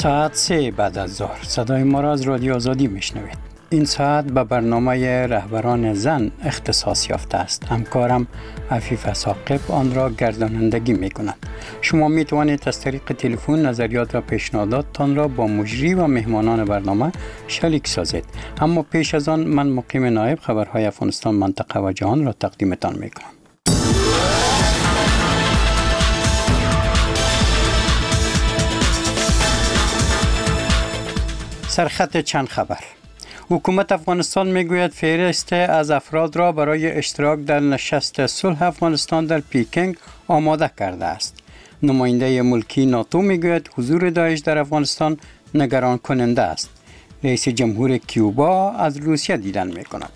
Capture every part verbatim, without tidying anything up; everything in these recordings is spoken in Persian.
ساعت سه بعد از ظهر صدای ما را از رادیو آزادی میشنوید. این ساعت به برنامه رهبران زن اختصاص یافته است. همکارم عفیف ثاقب آن را گردانندگی می کند. شما می توانید از طریق تلفن نظریات و پیشنهاداتتان را با مجری و مهمانان برنامه شریک سازید. اما پیش از آن من مقیم نایب خبرهای افغانستان منطقه و جهان را تقدیمتان می کنم. سرخط چند خبر. حکومت افغانستان میگوید فهرست از افراد را برای اشتراک در نشست صلح افغانستان در پیکنگ آماده کرده است. نماینده ملکی ناتو میگوید حضور داعش در افغانستان نگران کننده است. رئیس جمهور کیوبا از روسیه دیدن میکند.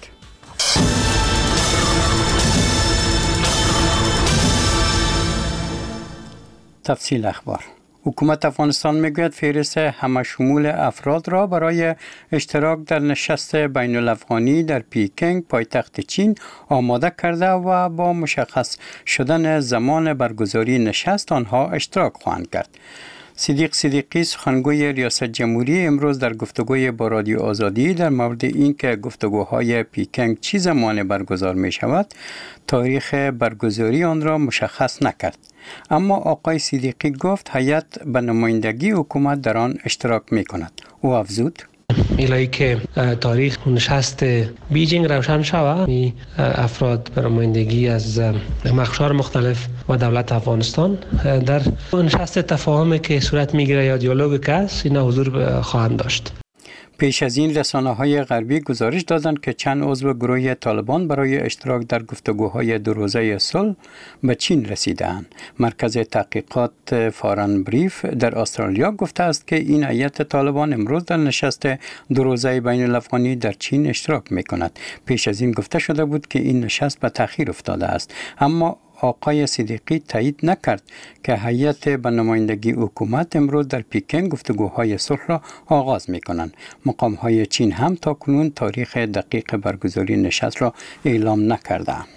تفصیل اخبار. حکومت افغانستان میگوید فهرست همشمول افراد را برای اشتراک در نشست بین الافغانی در پیکنگ پایتخت چین آماده کرده و با مشخص شدن زمان برگزاری نشست آنها اشتراک خواهند کرد. صدیق صدیقی سخنگوی ریاست جمهوری امروز در گفتگوی با رادیو آزادی در مورد اینکه گفتگوهای پیکنگ چه زمان برگزار می شود تاریخ برگزاری آن را مشخص نکرد. اما آقای صدیقی گفت هیئت به نمایندگی حکومت در آن اشتراک می کند. او افزود الهی که تاریخ نشست بیجینگ روشن شود، افراد به نمایندگی از مقشار مختلف و دولت افغانستان در نشست تفاهمی که صورت میگیره یا دیالوگ که است اینا حضور خواهند داشت. پیش از این رسانه‌های غربی گزارش دادند که چند عضو گروه طالبان برای اشتراک در گفتگوهای دو روزه صلح به چین رسیدند. مرکز تحقیقات فارن بریف در استرالیا گفته است که این هیئت طالبان امروز در نشست دو روزه بین الافغانی در چین اشتراک می‌کند. پیش از این گفته شده بود که این نشست به تأخیر افتاده است، اما آقای صدیقی تایید نکرد که هیئت به نمایندگی حکومت امروز در پیکنگ گفتگوهای صلح را آغاز می‌کنند. مقام‌های چین هم تاکنون تاریخ دقیق برگزاری نشست را اعلام نکرده‌اند.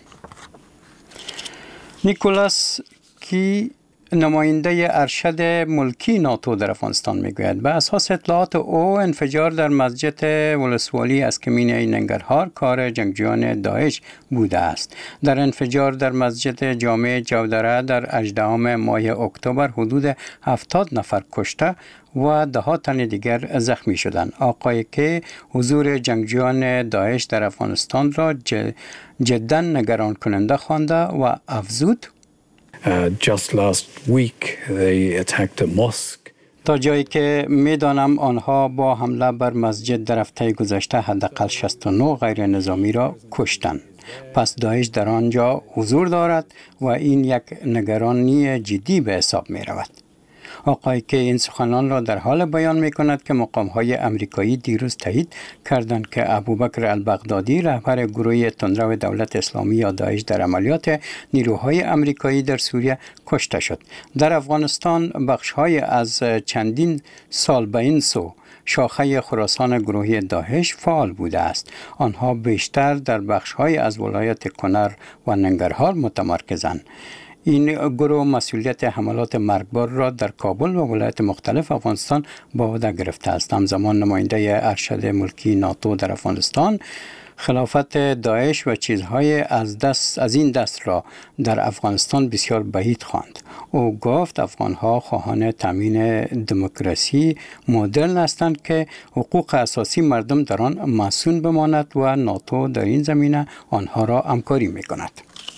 نیکولاس کی نماینده ارشد ملکی ناتو در افغانستان میگوید به اساس اطلاعات او انفجار در مسجد ولسوالی از کمینه ننگرهار کار جنگجویان داعش بوده است. در انفجار در مسجد جامع جودره در هجدهم ماه اکتبر حدود هفتاد نفر کشته و ده ها تن دیگر زخمی شدند. آقای که حضور جنگجویان داعش در افغانستان را جدا نگران کننده خوانده و افزود Uh, just last week they attacked a mosque. تا جایی که میدانم آنها با حمله بر مسجد در هفته گذشته حداقل شصت و نه غیر نظامی را کشتند. پس داعش در آنجا حضور دارد و این یک نگرانی جدی به حساب می رود. آقای که این سخنان را در حال بیان می کند که مقام‌های امریکایی دیروز تایید کردند که ابوبکر البغدادی رهبر گروه تندرو دولت اسلامی یا داعش در عملیات نیروهای امریکایی در سوریه کشته شد. در افغانستان بخش‌های از چندین سال به این سو شاخه خراسان گروهی داعش فعال بوده است. آنها بیشتر در بخش‌های از ولایت کنر و ننگرهار متمرکزند. این گروه مسئولیت حملات مرگبار را در کابل و ولایت مختلف افغانستان به عهده گرفته است. همزمان نماینده ارشد ملکی ناتو در افغانستان خلافت داعش و چیزهای از دست از این دست را در افغانستان بسیار بعید خواند. او گفت افغانها خواهان تامین دموکراسی مدرن هستند که حقوق اساسی مردم در آن مصون بماند و ناتو در این زمینه آنها را همکاری می‌کند.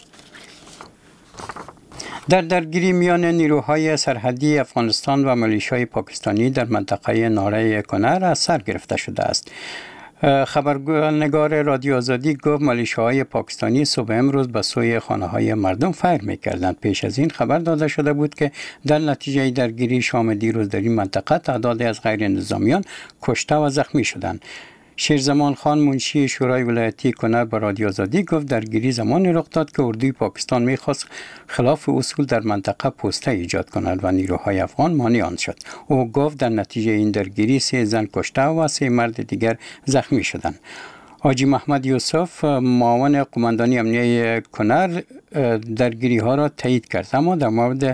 در درگیری میان نیروهای سرحدی افغانستان و میلیشیای پاکستانی در منطقه ناره کنر از سر گرفته شده است. خبرنگار رادیو آزادی گفت میلیشیاهای پاکستانی صبح امروز به سوی خانه‌های مردم فیر می‌کردند. پیش از این خبر داده شده بود که در نتیجه درگیری شام دیروز در این منطقه تعدادی از غیر نظامیان کشته و زخمی شدند. شیرزمان خان منشی شورای ولایتی کنر به رادیو آزادی گفت درگیری زمانی رخ داد که اردوی پاکستان می‌خواست خلاف اصول در منطقه پوسته ایجاد کند و نیروهای افغان مانع آن شد. او گفت در نتیجه این درگیری سه زن کشته و سه مرد دیگر زخمی شدند. حاجی محمد یوسف معاون قماندانی امنیه کنر درگیری ها را تایید کرد، اما در مورد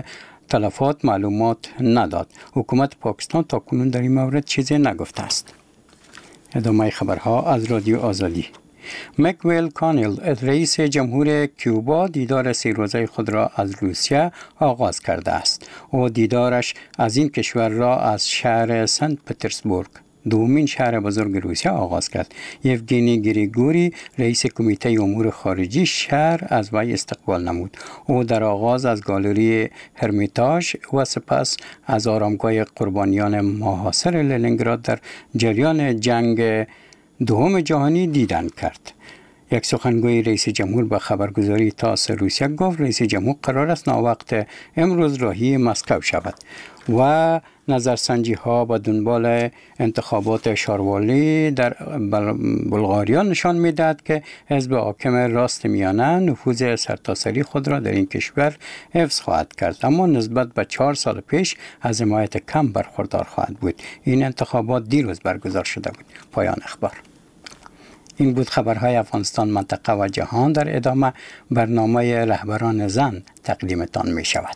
تلفات معلومات نداد. حکومت پاکستان تا کنون در این مورد چیزی نگفته است. ادامه خبرها از رادیو آزادی. مکویل کانیل رئیس جمهور کیوبا دیدار سه روزه خود را از روسیه آغاز کرده است. او دیدارش از این کشور را از شهر سنت پترزبورگ، دومین شهر بزرگ روسیه، آغاز کرد. یوگینی گریگوری رئیس کمیته امور خارجی شهر از وی استقبال نمود. او در آغاز از گالری هرمیتاژ و سپس از آرامگاه قربانیان محاصر لنینگراد در جریان جنگ دوم جهانی دیدن کرد. یک سخنگوی رئیس جمهور به خبرگزاری تاس روسیه گفت رئیس جمهور قرار است ناوقت امروز راهی مسکو شود و نظرسنجی ها به دنبال انتخابات شاروالی در بلغاریا نشان میدهد که حزب حاکم راست میانه نفوذ سرتاسری خود را در این کشور حفظ خواهد کرد، اما نسبت به چهار سال پیش از حمایت کم برخوردار خواهد بود. این انتخابات دیروز برگزار شده بود. پایان اخبار. این بود خبرهای افغانستان، منطقه و جهان. در ادامه برنامه رهبران زن تقدیمتان می شود.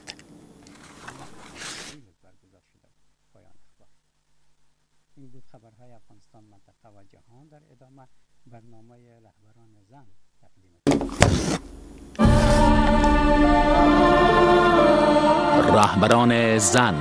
این بود خبرهای افغانستان، منطقه و جهان. در ادامه برنامه رهبران زن تقدیمتان. رهبران زن.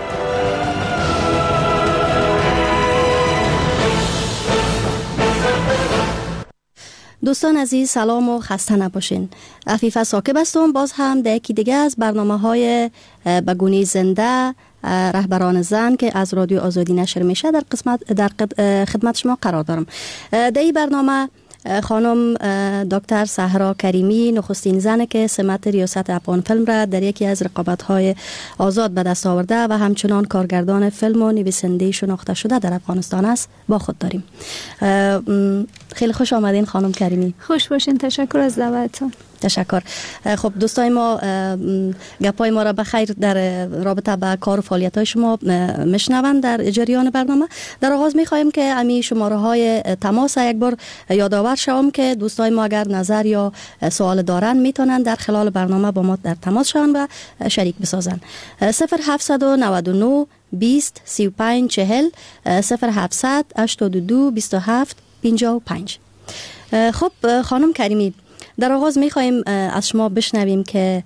دوستان عزیز، سلام و خسته نباشین. عفیفه ساکب هستم. باز هم در یکی دیگه از برنامه های بگونی زنده رهبران زن که از رادیو آزادی نشر میشه در قسمت در خدمت شما قرار دارم. در این برنامه خانم دکتر سحرا کریمی نخستین زنه که سمت ریاست افغان فیلم را در یکی از رقابت‌های آزاد به دست آورده و همچنان کارگردان فیلم و نویسنده شناخته شده در افغانستان است با خود داریم. خیلی خوش آمدین خانم کریمی. خوش باشین. تشکر از دعوتتون. تشکر. خب دوستای ما گپای ما را به خیر در رابطه با کار و فعالیت‌های شما میشنوند در جریان برنامه. در آغاز می‌خوایم که امی شماره‌های تماس یک بار یادآور شوم که دوستای ما اگر نظر یا سوال دارن میتونن در خلال برنامه با ما در تماس شون و شریک بسازن. صفر هفتصد و نود و نه بیست سی و پنج چهل صفر هفتصد هشتاد و دو بیست و هفت پنجاه و پنج. خب خانم کریمی، در آغاز می‌خوایم از شما بشنویم که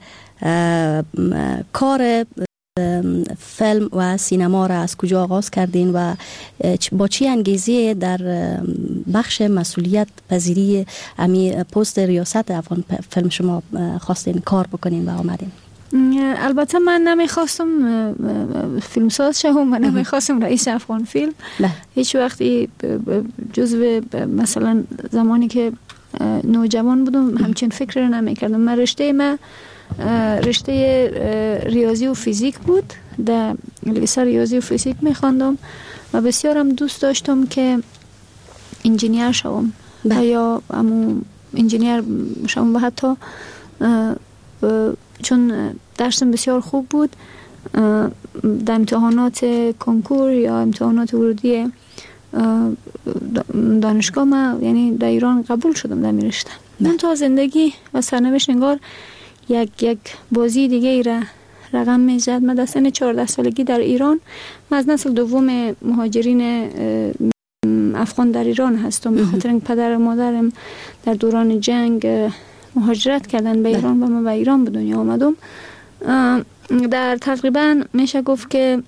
کار فیلم و سینما را از کجا آغاز کردین و با چی انگیزه در بخش مسئولیت پذیری امی پست ریاست افغان فیلم شما خواستین کار بکنین و آمدین؟ البته من نمیخواستم فیلمساز شوم و نمیخواستم رئیس افغان فیلم. هیچ وقتی جزو مثلا زمانی که نوجوان بودم همچین فکر رو نمیکردم. من رشته ما رشته ریاضی و فیزیک بود. در لیسه ریاضی و فیزیک میخواندم و بسیارم دوست داشتم که انجینیر شوم یا امو انجینیر شوم و حتی چون درسم بسیار خوب بود در امتحانات کنکور یا امتحانات ورودی دانشگاه ما یعنی در ایران قبول شدم در میرشتم. من تا زندگی و سرنوشت انگار یک یک بازی دیگه ای را رقم میزد. من در سن چهارده سالگی در ایران، من از نسل دوم مهاجرین افغان در ایران هستم به خاطر اینکه پدر و مادرم در دوران جنگ مهاجرت کردن به ایران و من به ایران به دنیا آمدم. در تقریبا میشه گفت که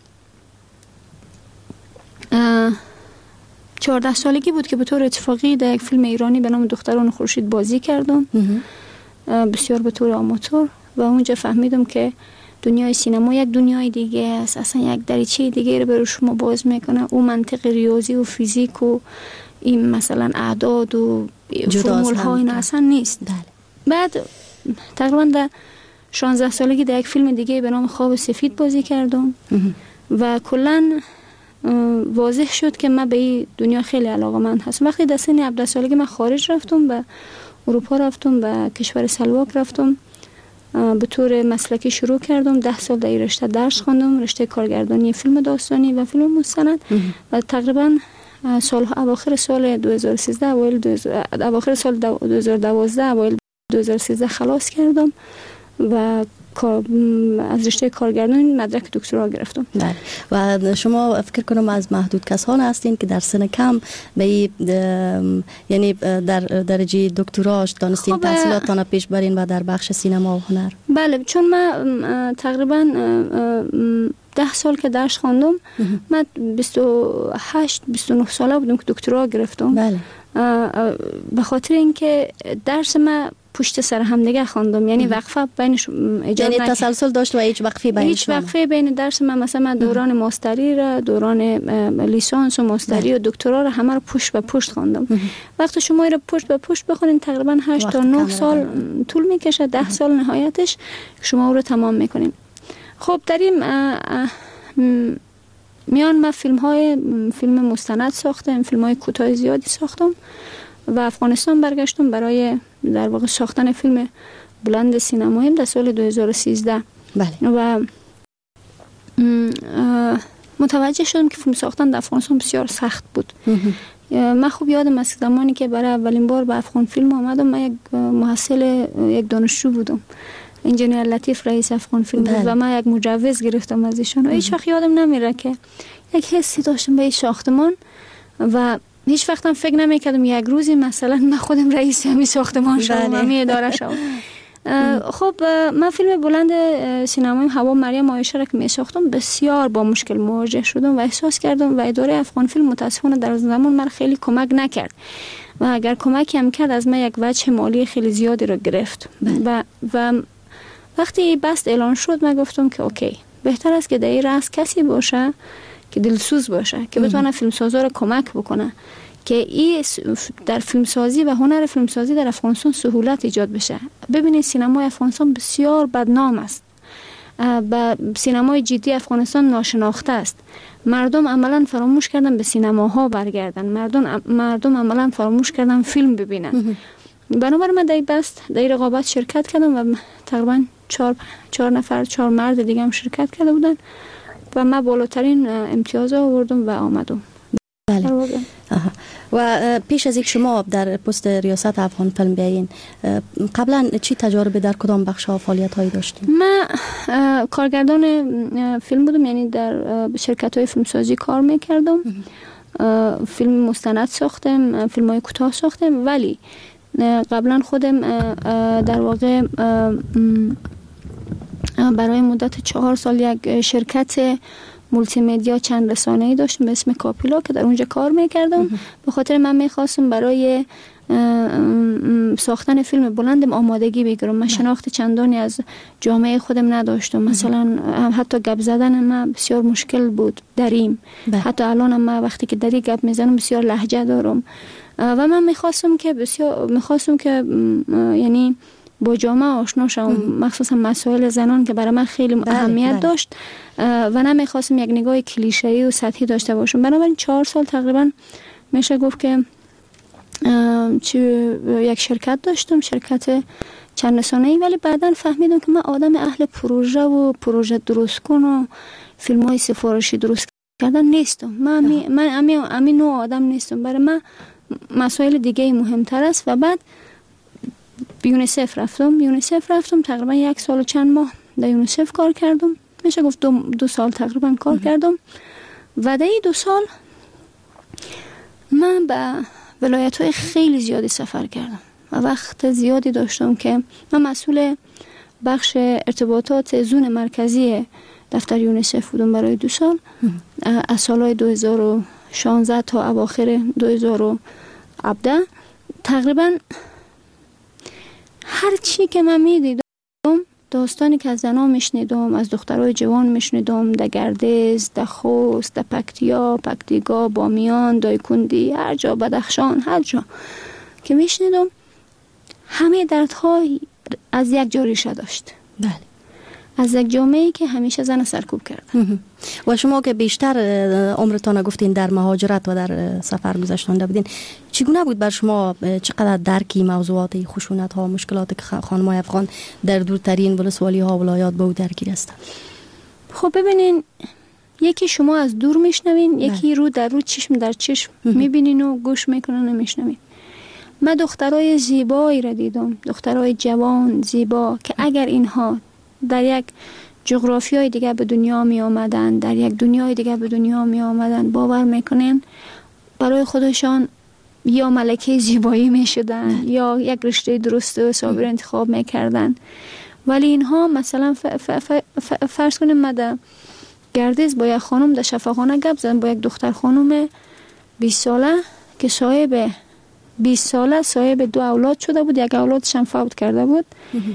چهارده سالگی بود که به طور اتفاقی در یک فیلم ایرانی به نام دختران خورشید بازی کردم، بسیار به طور آماتور، و اونجا فهمیدم که دنیای سینما یک دنیای دیگه است، اصلا یک دریچه دیگه رو برای شما باز میکنه. اون منطق ریاضی و فیزیک و این مثلا اعداد و فرمول ها اینا اصلا نیست. بله. بعد تقریبا در شانزده سالگی در یک فیلم دیگه به نام خواب سفید بازی کردم و کلاً واضح شد که من به این دنیا خیلی علاقه‌مند هستم. وقتی در سن هفده سالگی من خارج رفتم، به اروپا رفتم، به کشور سلواک رفتم، به طور مسلکی شروع کردم. ده سال در این رشته درس خواندم، رشته کارگردانی فیلم داستانی و فیلم مستند، و تقریبا سال اواخر سال دو هزار و سیزده اوایل اواخر سال دو هزار و دوازده اوایل دو هزار و سیزده خلاص کردم و از رشته کارگردانی مدرک دکترا گرفتم. بله. و شما فکر کنم از محدود کسان هستین که در سن کم به یعنی در درجه دکتراش دانستین تحصیلاتتان پیش برین و در بخش سینما و هنر. بله، چون من تقریبا ده سال که درس خواندم، من بیست و هشت بیست و نه ساله بودم که دکترا گرفتم. بله. به خاطر اینکه درس من پشت سر هم دیگه خواندم، یعنی وقفه بینش ایجاد یعنی نکرد. تسلسل داشت و هیچ وقفه بینش هیچ وقفه بین درس من، مثلا من دوران ماستری را، دوران لیسانس و ماستری و دکترا را همه رو پشت به پشت خواندم. وقتی شما رو پشت به پشت بخونین تقریبا هشت تا نه سال طول میکشه، ده سال نهایتش شما رو تمام میکنین. خب در این میان من فیلم های فیلم مستند ساختم، فیلم های کوتاه زیادی ساختم و افغانستان برگشتم برای در واقع ساختن فیلم بلند سینمایی در سال دو هزار و سیزده. بله. و متوجه شدم که فیلم ساختن در افغانستان بسیار سخت بود. من خوب یادم از زمانی که برای اولین بار به افغان فیلم آمدم، من یک محصل یک دانشجو بودم، انجینیر لطیف رئیس افغان فیلم بود و من یک مجوز گرفتم از ایشون و هیچ وقت یادم نمیره که یک حسی داشتم به این ساختمان و هیچ وقتم فکر نمیکردم یک روزی مثلا من خودم رئیس همین ساختمان شدم، همین اداره شدم. خب من فیلم بلند سینمایی هوا مریم عایشه را که می ساختم بسیار با مشکل مواجه شدم و احساس کردم و اداره افغان فیلم متاسفانه در زمان من خیلی کمک نکرد و اگر کمکی هم کرد از من یک وجه مالی خیلی زیادی رو گرفت. و و وقتی بست اعلان شد من گفتم که اوکی، بهتر است که در این رأس کسی باشه که دلسوز باشه، که بتونه فیلمسازا رو کمک بکنه که این در فیلمسازی و هنر فیلمسازی در افغانستان سهولت ایجاد بشه. ببینید سینمای افغانستان بسیار بدنام است و سینمای جدی افغانستان ناشناخته است. مردم عملا فراموش کردن به سینماها برگردن، مردم مردم عملا فراموش کردن فیلم ببینن. بنابراین من در این بست در این رقابت شرکت کردم و تقریبا چهار چهار نفر چهار مرد دیگه هم شرکت کرده بودن و من بالاترین امتیاز آوردم و آمدم. بله. و پیش از اینکه شما در پست ریاست افغان فیلم بیاین، قبلا چی تجربه در کدام بخش ها فعالیت هایی داشتین؟ من کارگردان فیلم بودم، یعنی در شرکت های فیلمسازی کار میکردم. فیلم مستند ساختم، فیلم های کوتاه ساختم، ولی قبلا خودم در واقع برای مدت چهار سال یک شرکت مولتی مدیا چند رسانه‌ای داشتم به اسم کاپیلا که در اونجا کار میکردم. به خاطر من میخواستم برای ساختن فیلم بلندم آمادگی بگیرم. من شناخت چندانی از جامعه خودم نداشتم، مثلا حتی گپ زدن من بسیار مشکل بود دریم. حتی الان من وقتی که دری گپ میزنم بسیار لهجه دارم و من میخواستم که بسیار میخواستم که یعنی با جامعه آشنا شدم، مخصوصا مسائل زنان که برای من خیلی بله، اهمیت بله. داشت و نمیخواستم یک نگاه کلیشه‌ای و سطحی داشته باشم. بنابراین چهار سال تقریبا میشه گفت که یک شرکت داشتم، شرکت چند رسانه‌ای، ولی بعداً فهمیدم که من آدم اهل پروژه و پروژه درست کن و فیلم‌های سفارشی درست کردن نیستم. من امی من امی امی نوع آدم نیستم. برای من مسائل دیگه مهمتر است. و بعد یونیسف رفتم یونیسف رفتم تقریبا یک سال و چند ماه در یونیسف کار کردم. میشه گفت دو, دو سال تقریبا کار کردم و در این دو سال من به ولایت‌های خیلی زیادی سفر کردم و وقت زیادی داشتم که من مسئول بخش ارتباطات زون مرکزی دفتر یونیسف بودم برای دو سال، از سالهای دو هزار و شانزده تا اواخر دو هزار و هفده. تقریبا هر چی که من میدیدم، داستانی که از زنان میشنیدم، از دخترای جوان میشنیدم، در گردیز، در خوست، در پکتیا، پکتیگا، بامیان، دایکندی، هر جا، بدخشان، هر جا که میشنیدم، همه دردها از یک جا ریشه داشت. بله. از یک جامعه‌ای که همیشه زن سرکوب کرده. و شما که بیشتر عمرتان گفتین در مهاجرت و در سفر گذشتانده بودین، چگونه بود بر شما چقدر درکی موضوعات خشونت ها، مشکلات که خانم‌های افغان در دورترین ولسوالی ها ولایات به او درگیر هستند؟ خب ببینین، یکی شما از دور میشنوین، یکی رو در رو، چشم در چشم میبینین و گوش میکنن و میشنوین. من دخترای زیبایی را دیدم، دخترای جوان زیبا که اگر اینها در یک جغرافیای دیگه به دنیا می آمدن، در یک دنیای دیگه به دنیا می آمدن، باور میکنین برای خودشان یا ملکه زیبایی می شدن یا یک رشته درست و صابر انتخاب می کردن. ولی اینها مثلا ف ف ف ف فرض کنیم مده گردیز با یک خانم در شفاخانه گپ زدن، با یک دختر خانم بیست ساله که صاحب بیست ساله صاحب دو اولاد شده بود، یک اولادش هم فوت کرده بود.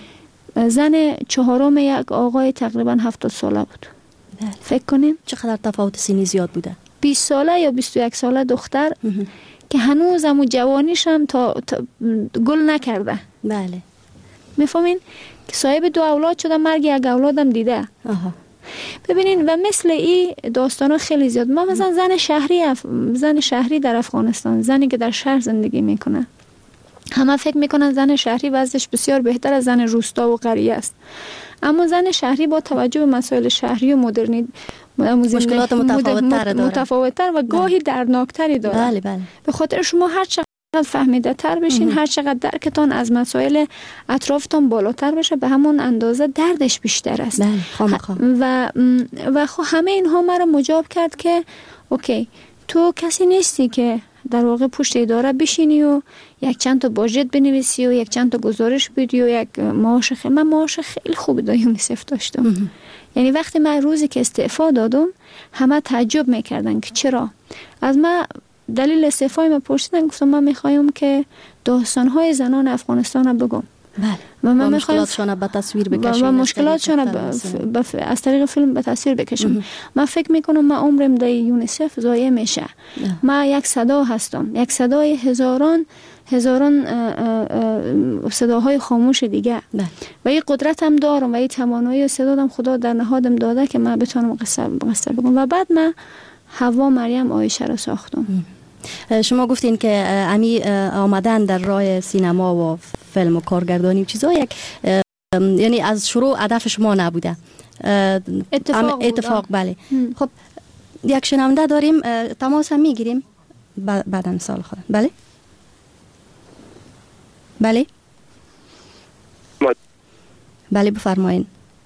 زن چهارم یک آقای تقریبا هفتاد ساله بود. بله. فکر کنین چقدر تفاوت سنی زیاد بوده؟ بیست ساله یا بیست و یک ساله دختر که هنوز هم جوانیش هم تا, تا گل نکرده. بله. میفهمین که صاحب دو اولاد شده، مرگ یک اولادم دیده. آها. ببینین و مثل این داستانا خیلی زیاد. ما مثلا زن شهری اف... زن شهری در افغانستان، زنی که در شهر زندگی میکنه، همه فکر میکنن زن شهری وضعش بسیار بهتر از زن روستا و قریه است. اما زن شهری با توجه به مسائل شهری و مدرنی مشکلات متفاوت‌تر داره، متفاوت‌تر و گاهی دردناکتری داره. بله بله. به خاطر شما هر چقدر فهمیده تر بشین، هر چقدر درکتان از مسائل اطرافتان بالاتر بشه، به همون اندازه دردش بیشتر است. بله خامخا. و و خب همه اینها مرا مجاب کرد که اوکی تو کسی نیستی که در واقع پشت اداره بشینی و یک چند تا باجت بنویسی و یک چند تا گزارش بدی و یک معاش خیلی من معاش خیلی خوبی در یونیسف داشتم. یعنی وقتی من روزی که استعفا دادم همه تعجب میکردن که چرا. از من دلیل استعفای من پرسیدن، گفتم من میخوایم که داستانهای زنان افغانستان رو بگم. بله. و من مشکلاتشون به تصویر بکشم و مشکلاتشون از طریق فیلم به تصویر بکشم. من فکر میکنم من عمرم در یونیسف ضایع میشه. من یک صدا هستم، یک صدای هزاران هزاران صداهای خاموش دیگه. ده. و این قدرت هم دارم و این توانایی و صدادم خدا در نهادم داده که من بتونم قصه قصه بگم. و بعد من حوا مریم عایشه رو ساختم. شما گفتین که امی آمدن در راه سینما و فیلم و کارگردانی و چیزا یک یعنی از شروع هدف شما نبوده. اتفاق اتفاق بله. خب یک شنونده داریم، تماس هم میگیریم بعدن سال خود. بله بله بله بفرمایین.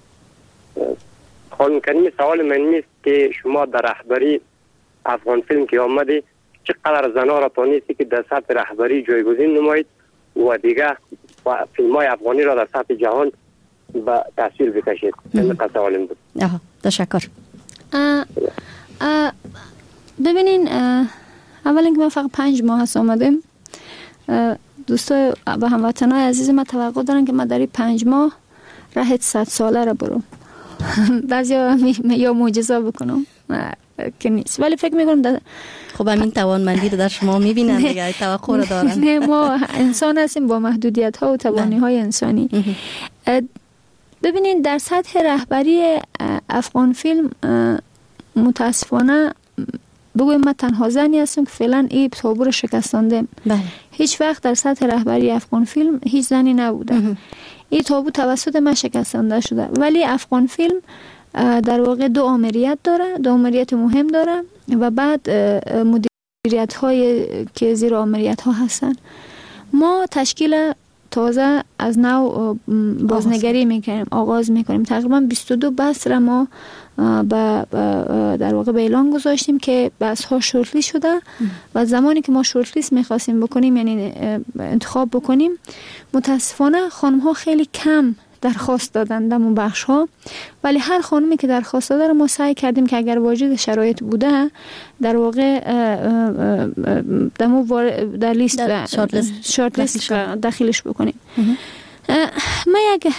خانم کریم، سوال من نیست که شما در رهبری افغان فیلم که آمدی چقدر زنها را تانیستی که در سطح رهبری جایگزین نمایید و دیگه و فیلم های افغانی را در سطح جهان به تصویر بکشید. این سوالم بود. آها تشکر. ببینین اول اینکه من فقط پنج ماه هست آمدم. دوستای و هموطنای عزیز من توقع دارن که من در این پنج ماه راه صد ساله را برم. بعضیا یا معجزه بکنم که نیست، ولی فکر میکنم در... خب همین توانمندی رو در شما میبینن دیگه، توقع رو دارن. نه ما انسان هستیم با محدودیت ها و توانی های انسانی. ببینید در سطح رهبری افغان فیلم متاسفانه بگویم من تنها زنی هستم که فعلا این تابو رو شکستانده. بله. هیچ وقت در سطح رهبری افغان فیلم هیچ زنی نبوده. این تابو توسط من شکستانده شده. ولی افغان فیلم در واقع دو آمریت داره، دو آمریت مهم داره و بعد مدیریت های که زیر آمریت ها هستن. ما تشکیل تازه از نو بازنگری میکنیم، آغاز میکنیم. تقریبا بیست و دو بحث را ما با در واقع به اعلان گذاشتیم که بحث ها شورت لیست شده و زمانی که ما شورت لیست میخواستیم بکنیم، یعنی انتخاب بکنیم، متاسفانه خانم ها خیلی کم درخواست دادن دمو بخش ها. ولی هر خانمی که درخواست داده رو ما سعی کردیم که اگر واجد شرایط بوده در واقع دمو در لیست در شورت لیست داخلش بکنیم. من یک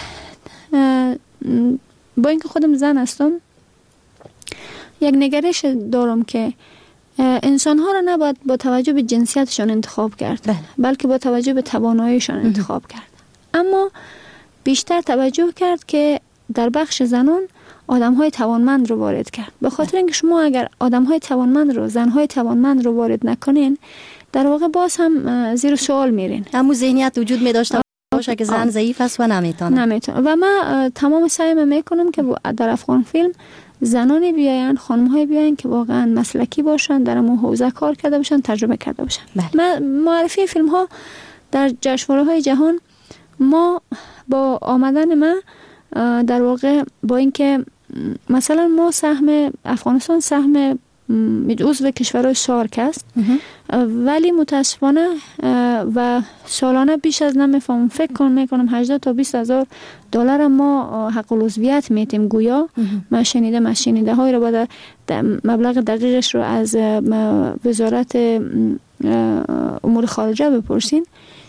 با اینکه خودم زن هستم یک نگرش دارم که انسان ها را نباید با توجه به جنسیتشان انتخاب کرد، بله. بلکه با توجه به تواناییشان انتخاب کرد. اما بیشتر توجه کرد که در بخش زنان آدم‌های توانمند رو وارد کرد. به خاطر اینکه شما اگر آدم‌های توانمند رو، زن‌های توانمند رو وارد نکنین، در واقع باز هم زیر سوال میرین. همون ذهنیت وجود می داشته باشه که زن ضعیف است و نمیتونه. نمیتونه. و من تمام سعیم میکنم که در افغان فیلم زنانی بیاین، خانم‌های بیاین که واقعا مسلکی باشن، در اون حوزه کار کرده باشن، تجربه کرده باشن. بله. من معرفی فیلم‌ها در جشنواره‌های جهان ما با آمدن ما در واقع با اینکه مثلا ما سهم افغانستان سهم عضو کشورهای سارک است، ولی متاسفانه و سالانه بیش از نمیفهم فکر کنم میکنم هجده تا بیست هزار دلار ما حق العضویت میتیم گویا. من شنیده من شنیده های رو باید مبلغ دقیقش رو از وزارت امور خارجه بپرسین.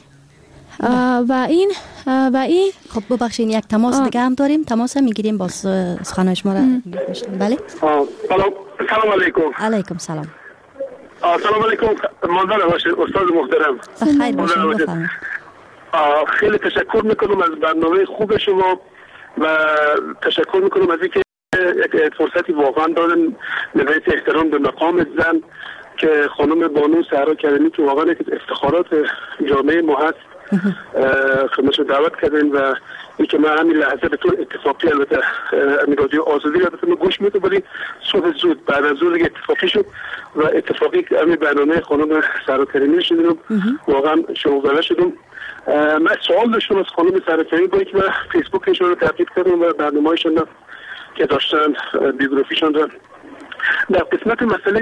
و این و این خب ببخشید یک تماس دیگه هم داریم، تماس هم میگیریم با سخنان شما را. بله سلام سلام علیکم. علیکم سلام. سلام علیکم مادر باشید استاد محترم. بخیر باشید بفرمایید. خیلی تشکر میکنم از برنامه خوب شما و تشکر میکنم از اینکه یک فرصتی واقعا دادن نهایت احترام به مقام زن که خانم بانو صحرا کریمی که واقعا یک افتخارات جامعه ما هست خدمتش دعوت کردین و این که من همین لحظه به طور اتفاقی البته همین رادیو آزادی البته من گوش میدم ولی صبح زود بعد از ظهر اتفاقی شد و اتفاقی همین برنامه خانم صحرا کریمی شدیم واقعا شوق‌زده شدم. من سوال داشتم از خانم صحرا کریمی با اینکه من فیسبوکشون رو تعقیب کردم و برنامه‌هایشون که داشتن بیوگرافیشون رو در قسمت مسئله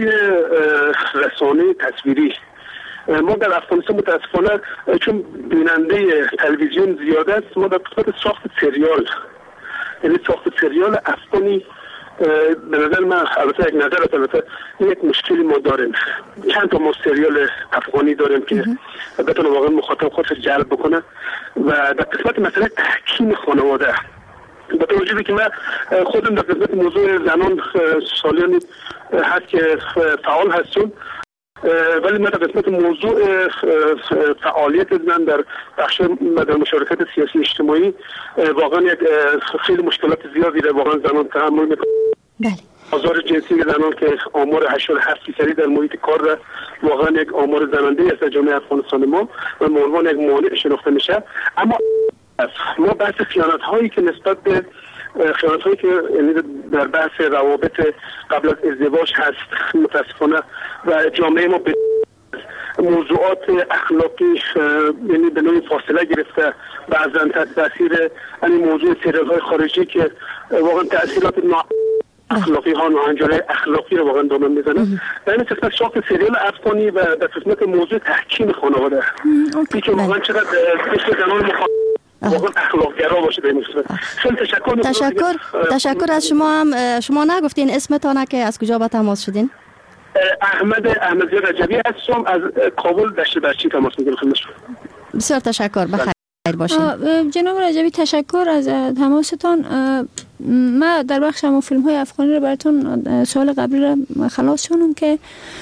رسانه تصویری ما در افغانستان متاسفانه چون بیننده تلویزیون زیاده است، ما در قسمت ساخت سریال یعنی ساخت سریال افغانی به نظر من البته یک نظر البته یک مشکلی ما داریم. چند تا ما سریال افغانی داریم که بتونه واقعا مخاطب خودش جلب بکنه و در قسمت مسئله تحکیم خانواده با توجه به که من خودم در قسمت موضوع زنان سالیانی هست که فعال هستم ولی من در قسمت موضوع فعالیت زن در بخش در مشارکت سیاسی اجتماعی واقعا یک خیلی مشکلات زیادی را واقعا زنان تحمل میکنند. بله. آزار جنسی زنان که آمار هشتاد و هفت فیصدی در محیط کار را واقعا یک آمار زننده است در جامعه افغانستان ما و به عنوان یک مانع شناخته میشه. اما ما بحث خیانت هایی که نسبت به خیانت هایی که در بحث روابط قبل از ازدواج هست متاسفانه و جامعه ما به موضوعات اخلاقی یعنی به نوعی فاصله گرفته بعضا تحت تاثیر این موضوع سریال های خارجی که واقعا تاثیرات نا اخلاقی ها ناهنجاری اخلاقی رو واقعا دامن میزنه. در این قسمت ساخت سریال افغانی و در قسمت موضوع تحکیم خانواده این که واقعا چقدر مثل زنان مخاطب واقعا اخلاق‌گرا باشه به این صورت. خیلی تشکر تشکر تشکر از شما هم. شما نگفتین اسمتان که از کجا با تماس شدین؟ احمد احمدی رجبی هستم از کابل دشت برچی تماس میگیرم خدمت شما. بسیار تشکر بخیر باشین. جناب رجبی تشکر از تماستان. من در بخش همون فیلم های افغانی رو براتون سوال قبلی رو خلاص شدم که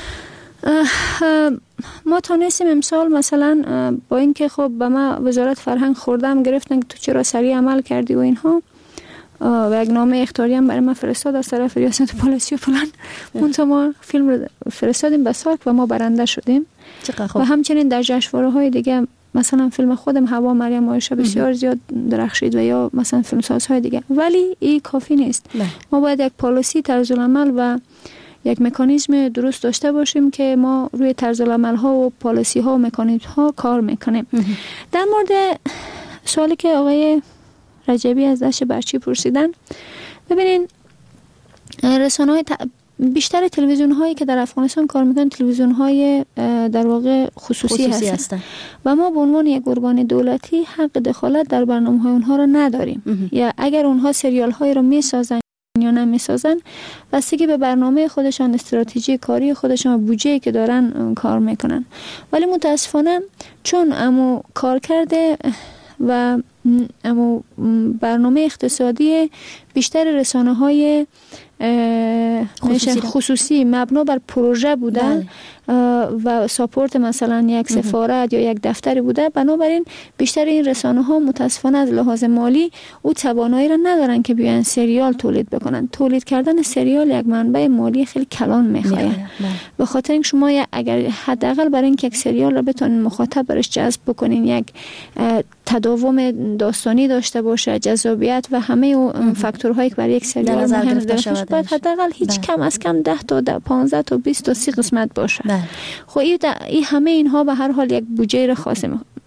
ما تانستیم امسال مثلا با اینکه خب به ما وزارت فرهنگ خوردم گرفتن که تو چرا سریع عمل کردی و اینها و یک نامه اخطاری هم برای ما فرستاد از طرف ریاست پلیسی و فلان منتها ما فیلم رو فرستادیم به سارک و ما برنده شدیم و همچنین در جشنواره های دیگه مثلا فیلم خودم هوا مریم عایشه بسیار زیاد درخشید و یا مثلا فیلم سازهای دیگه، ولی این کافی نیست. نه. ما باید یک پالیسی طرز العمل و یک مکانیزم درست داشته باشیم که ما روی طرز العمل ها و پالیسی ها و مکانیزم ها کار میکنیم. در مورد سوالی که آقای رجبی از دشت برچی پرسیدن، ببینین رسانه های ت... بیشتر تلویزیون هایی که در افغانستان کار میکنن تلویزیون های در واقع خصوصی, خصوصی هستن و ما به عنوان یک ارگان دولتی حق دخالت در برنامه های اونها رو نداریم. یا اگر اونها سریال های رو میسازن یا نمیسازن بستگی به برنامه خودشان، استراتژی کاری خودشان و بودجه‌ای که دارن کار میکنن. ولی متاسفانه چون امو کار کرده و امو برنامه اقتصادی بیشتر رسانه های خصوصی, خصوصی مبنا بر پروژه بوده بله. و ساپورت مثلا یک سفارت یا یک دفتری بوده، بنابراین بیشتر این رسانه ها متاسفانه از لحاظ مالی او توانایی را ندارن که بیان سریال تولید بکنن. تولید کردن سریال یک منبع مالی خیلی کلان میخواد. به خاطر اینکه شما اگر حداقل برای اینکه یک سریال را بتونین مخاطب برش جذب بکنین، یک تداوم داستانی داشته باشه، جذابیت و همه اون فاکتورهایی که برای یک سریال مهم داشته باید حداقل هیچ بله. کم از کم ده تا پانزده تا بیست تا سی قسمت باشه. خب این همه اینها به هر حال یک بودجه را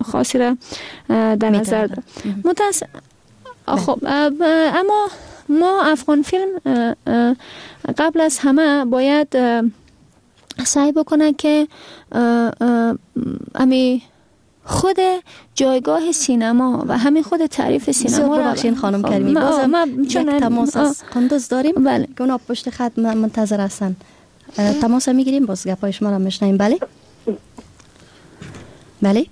خاصی را در نظر دارم. متاسف خب اما ما افغان فیلم قبل از همه باید سعی بکنه که امی خود جایگاه سینما و همین خود تعریف سینما را بخشین خانم کریمی بازم یک تماس از قندوز داریم. بله که اونا پشت خط منتظر هستن. تماس میگیریم باز گپای شما را میشنیم. بله بله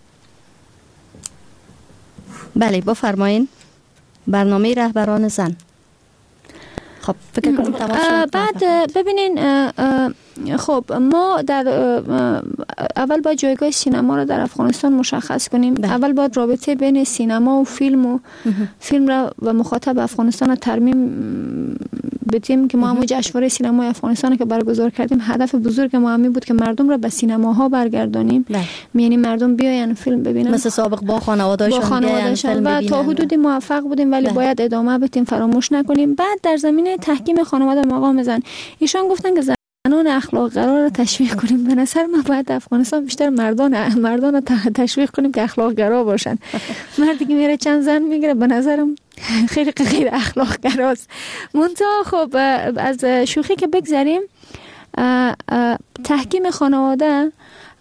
بله بفرمایین. برنامه رهبران زن. خب فکر کنم تماس بعد ببینین خب ما در اول باید جایگاه سینما رو در افغانستان مشخص کنیم. بله. اول باید رابطه بین سینما و فیلم و فیلم را و مخاطب افغانستان را ترمیم بدیم که ما هم جشنواره سینمای افغانستان که برگزار کردیم هدف بزرگ ما همین بود که مردم را به سینماها برگردانیم. یعنی مردم بیاین فیلم ببینن مثل سابق با خانواده‌شان بیاین فیلم ببینن. و تا حدودی موفق بودیم ولی بله. باید ادامه بدیم، فراموش نکنیم. بعد در زمینه تحکیم خانواده مقام زن ایشان گفتن که زنان اخلاق قرار را تشویق کنیم. به نظر من باید افغانستان بیشتر مردان مردان را تشویق کنیم که اخلاق گرا باشن. مردی که میره چند زن میگیره به نظرم خیلی غیر اخلاق گراست. منتها خب از شوخی که بگذریم، تحکیم خانواده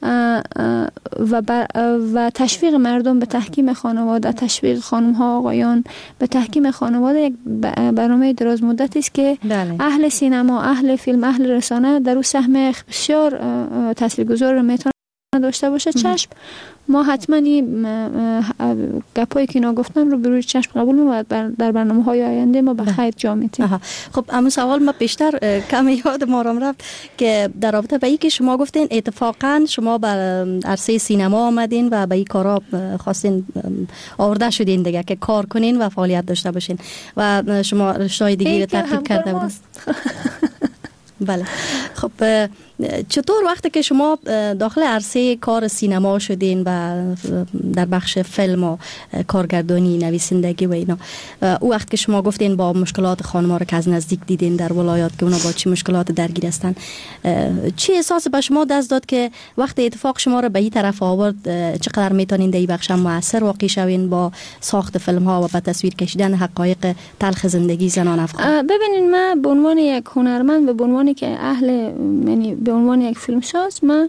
و و تشویق مردم به تحکیم خانواده، تشویق خانم ها آقایان به تحکیم خانواده یک برنامه دراز مدتی است که بله. اهل سینما، اهل فیلم، اهل رسانه در او سهم بسیار تاثیرگذار رو میتونه داشته باشه. چشم ما حتما این گپایی که اینا گفتن رو به روی چشم قبول می‌کنیم. در برنامه‌های آینده ما به خیر جا می‌تیم. خب اما سوال ما بیشتر کم یاد ما رام رفت که در رابطه با اینکه شما گفتین اتفاقا شما بر عرصه سینما آمدین و به این کارا خواستین آورده شدین دیگه که کار کنین و فعالیت داشته باشین و شما رشته‌های دیگه رو ترتیب کرده بودین. بله. خب چطور وقتی که شما داخل عرصه کار سینما شدین و در بخش فیلم و کارگردانی، نویسندگی و اینا، او وقت که شما گفتین با مشکلات خانم‌ها رو که از نزدیک دیدین در ولایات که اونا با چی مشکلات درگیر هستن، چی احساس به شما دست داد که وقتی اتفاق شما رو به این طرف آورد چقدر میتونین در این بخش مؤثر واقع شوین با ساخت فیلم ها و با تصویر کشیدن حقایق تلخ زندگی زنان افغان؟ ببینین من به عنوان یک هنرمند و به عنوان که اهل یعنی به عنوان یک فیلمساز من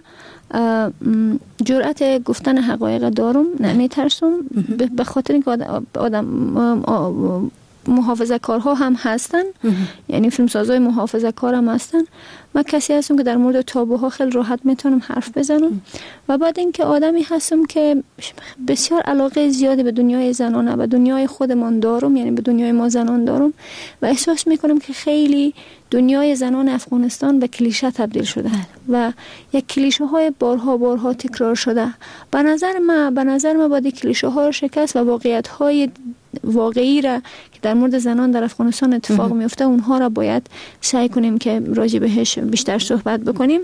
جرأت گفتن حقایق دارم، نمیترسم، به خاطر اینکه آدم محافظه کارها هم هستن، یعنی فیلمسازای محافظه کار هم هستن. من کسی هستم که در مورد تابوها خیلی راحت میتونم حرف بزنم و بعد اینکه آدمی هستم که بسیار علاقه زیادی به دنیای زنانه و دنیای خودمان دارم، یعنی به دنیای ما زنان دارم و احساس میکنم که خیلی دنیای زنان افغانستان به کلیشه تبدیل شده و یک کلیشه های بارها بارها تکرار شده. به نظر من به نظر من باید کلیشه ها رو شکست و واقعیت های واقعی را که در مورد زنان در افغانستان اتفاق میفته اونها را باید سعی کنیم که راجع بهش بیشتر صحبت بکنیم.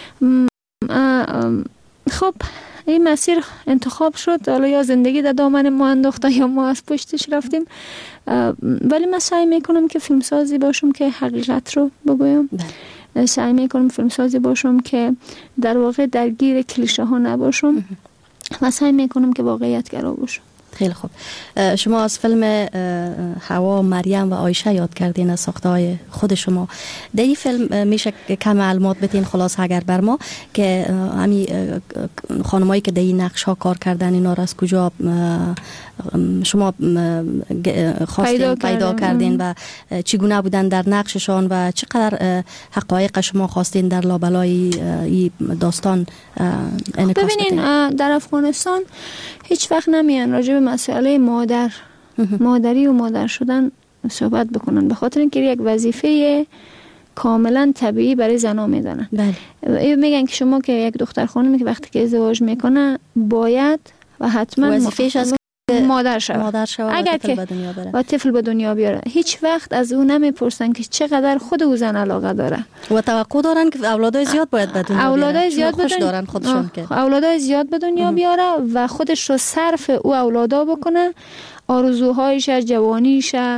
خب این مسیر انتخاب شد، حالا یا زندگی در دامن ما انداخته یا ما از پشتش رفتیم، ولی من سعی میکنم که فیلمسازی باشم که حقیقت رو بگویم. سعی میکنم فیلمسازی باشم که در واقع درگیر کلیشه ها نباشم و سعی میکنم که واقعیت گرا باشم. خیلی خوب. شما از فیلم حوا، مریم و عایشه یاد کردین از ساخته‌های خود شما. در این فیلم میشه کم معلومات بدین خلاص اگر بر ما که همین خانمایی که در این نقش ها کار کردن اینا را از کجا شما خواستین پیدا, پیدا کردین و چگونه بودن در نقششان و چقدر حقایق شما خواستین در لابلای این داستان انعکاس بدین؟ ببینین در افغانستان هیچ وقت نمیان راجع به مسئله مادر مادری و مادر شدن صحبت بکنن، به خاطر اینکه یک وظیفه کاملا طبیعی برای زنا میدونن. بله. میگن که شما که یک دختر خانمی که وقتی که ازدواج میکنه باید و حتما وظیفه‌اش از مادر شود، مادر شود اگر که و طفل به دنیا بیاره. هیچ وقت از او نمیپرسن که چقدر خود او زن علاقه داره و توقع دارن که اولادای زیاد باید به دنیا بیاره. اولادای زیاد بدن دارن خودشون که اولادای زیاد به دنیا بیاره و خودش رو صرف او اولادا بکنه، آرزوهایش، جوانیش،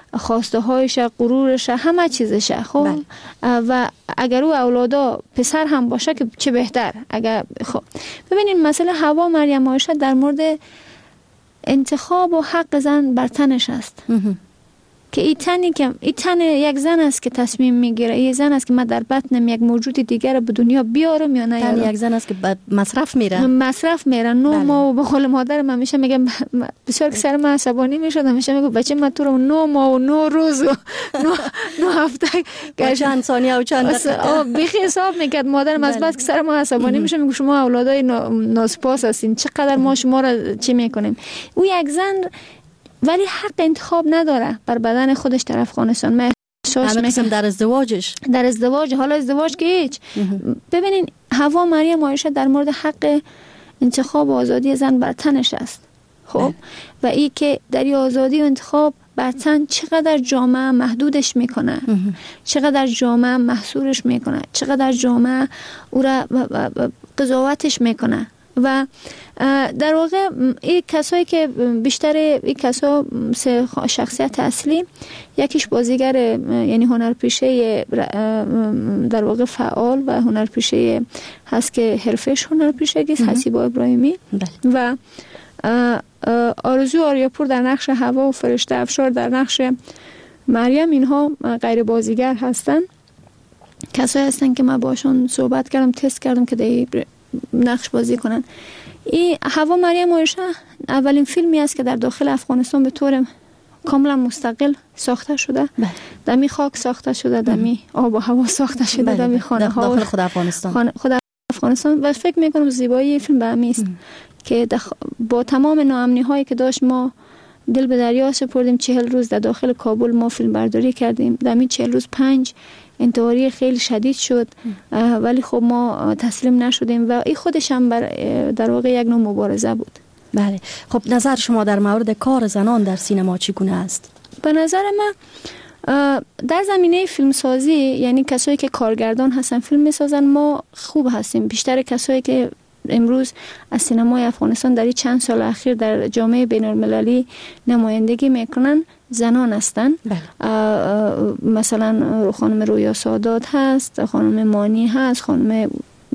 خواسته هایش، غرورش، همه چیزش. خب و اگر او اولادا پسر هم باشه که چه بهتر. اگر خب ببینین مثلا حوا مریم عایشه در مورد انتخاب و حق زن بر تنش است که این تنی که این تن یک زن است که تصمیم میگیره. این زن است که من در بطنم یک موجود دیگر به دنیا بیارم یا نه. تن یک زن است که مصرف میره مصرف میره نو بله. ما به قول مادر من میشه میگم بسیار که سر من عصبانی میشد، میشه میگم بچه من تو رو نو ماه و نو روز و نو, نو هفته چند ثانیه و چند دقیقه بیخی حساب میکرد مادرم از بعد که سر ما عصبانی میشه میگه شما اولادای ناسپاس هستین، چقدر ما شما را چی میکنیم. او یک زن ولی حق انتخاب نداره بر بدن خودش در افغانستان. من احساس میکنم در ازدواجش در ازدواج حالا ازدواج که هیچ. ببینین حوا مریم عایشه در مورد حق انتخاب و آزادی زن بر تنش است. خب و ای که در این آزادی و انتخاب بر تن چقدر جامعه محدودش میکنه، چقدر جامعه محصورش میکنه، چقدر جامعه او را قضاوتش میکنه. و در واقع این کسایی که بیشتر این کسا سه شخصیت اصلی، یکیش بازیگر یعنی هنرپیشه در واقع فعال و هنرپیشه هست که حرفش هنرپیشگی است، حسیبا ابراهیمی و آرزو آریاپور در نقش حوا و فرشته افشار در نقش مریم. اینها غیر بازیگر هستن، کسایی هستن که من باشون صحبت کردم، تست کردم که در نقش بازی کنن. این حوا مریم عایشه اولین فیلمی است که در داخل افغانستان به طور کاملا مستقل ساخته شده. دمی خاک ساخته شده، دمی آب و هوا ساخته شده، دمی خانه ها داخل خود افغانستان خود افغانستان. و فکر میکنم زیبایی فیلم به همین است که دخ... با تمام ناامنی هایی که داشت ما دل به دریا سپردیم. چهل روز در داخل کابل ما فیلم برداری کردیم. دمی چهل روز پنج انتحاری خیلی شدید شد ولی خب ما تسلیم نشدیم و این خودش هم بر در واقع یک نوع مبارزه بود. بله. خب نظر شما در مورد کار زنان در سینما چگونه است؟ به نظر من در زمینه فیلمسازی یعنی کسایی که کارگردان هستن فیلم میسازن ما خوب هستیم. بیشتر کسایی که امروز از سینمای افغانستان در این چند سال اخیر در جامعه بین المللی نمایندگی میکنن زنان هستن. مثلا خانم رویا سادات هست، خانم مانی هست، خانم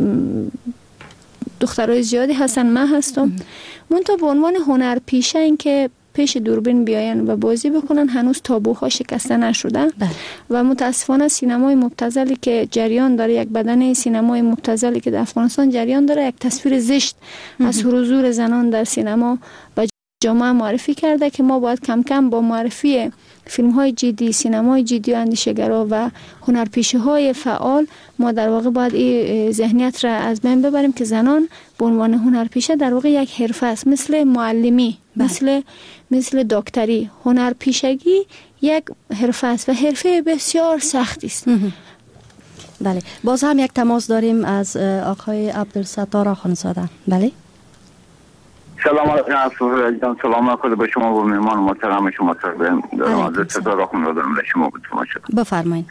دخترای زیادی هستن، من هستم. منتها به عنوان هنرپیشه این که پیش دوربین بیاین و بازی بکنن هنوز تابوها شکسته نشده و متاسفانه سینمای مبتذلی که جریان داره، یک بدنه سینمای مبتذلی که در افغانستان جریان داره، یک تصویر زشت از حضور زنان در سینما و جامعه معرفی کرده که ما باید کم کم با معرفی فیلم های جدی، سینمای جدی و اندیشگرا و هنرپیشه های فعال ما در واقع باید این ذهنیت را از بین ببریم که زنان به عنوان هنرپیشه در واقع یک حرفه است، مثل معلمی، بله. مثل مثل دکتری. هنرپیشگی یک حرفه است و حرفه بسیار سختی است. بله. باز هم یک تماس داریم از آقای عبدالستار آخوندزاده. بله. سلام علیکم. سلام علیکم به شما و مهمان محترم شما. دارم از صدا را خون دارم به شما بتونم شد. بفرمایید.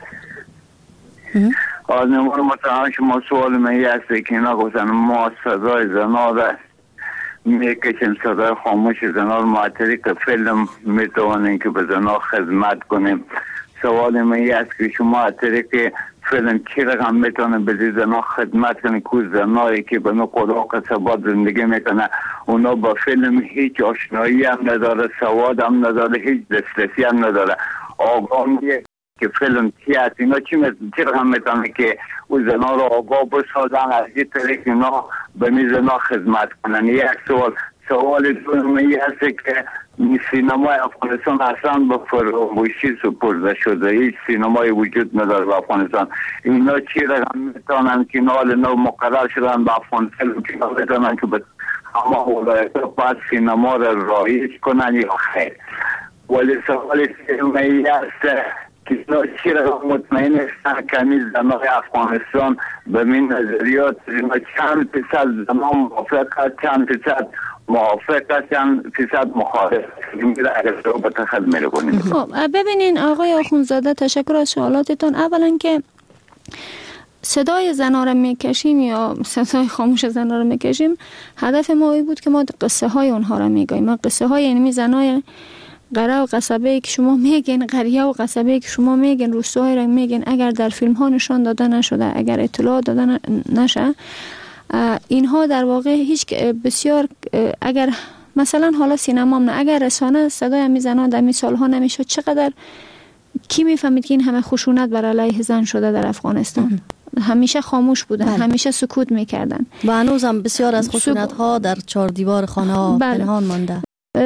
از مهمان محترم شما سوال من این است که اینا گفتن ما صدای زنا را میکشیم، صدای خاموش زنا را معطری که فیلم میتوانیم که به زنا خدمت کنیم. سوال من این است که شما معطری که فیلم چی رقم میتونه به زنا خدمت کنه که زنایی که به نو قدا قصبات زندگی میکنه اونا با فیلم هیچ آشنایی هم نداره، سواد هم نداره، هیچ دسترسی هم نداره. آگاه میگه که فیلم چی هست، اینا چی, چی رقم میتونه که او زنا رو آگاه بسازن از این طریق اینا به می زنا خدمت کنن. یک سوال. سوال دوم این هست که سینمای افغانستان اصلا به فراموشی سپرده شده، هیچ سینمای وجود نداره به افغانستان. اینا چی رقم میتونن که نال نو مقرر شدن به افغانستان که میتونن که به همه ولایت باید سینما را رایج کنن یا خیر؟ ولی سوال سیمایی هست که اینا چی رقم مطمئن هستن که همیز زنای افغانستان به من نظریات اینا چند فیصد زمان موافق هست، چند فیصد موافق هست، چند فیصد مخالف. خب ببینین آقای آخوندزاده، تشکر از سوالاتتون. اولا که صدای زنا را میکشیم یا صدای خاموش زنا را میکشیم، هدف ما این بود که ما قصه های اونها را میگوییم. ما قصه های یعنی زنای قره و قصبه که شما میگین، قریه و قصبه که شما میگین، روستاهای را میگین، اگر در فیلم ها نشان داده نشده، اگر اطلاع داده نشه، اینها در واقع هیچ بسیار، اگر مثلا حالا سینما نه، اگر رسانه صدای می زنان در می سالها نمیشد، چقدر کی میفهمید که این همه خشونت بر علیه زن شده در افغانستان؟ همیشه خاموش بودن، بله. همیشه سکوت میکردن و هنوز هم بسیار از خشونت ها در چهار دیوار خانه ها بله. پنهان مانده.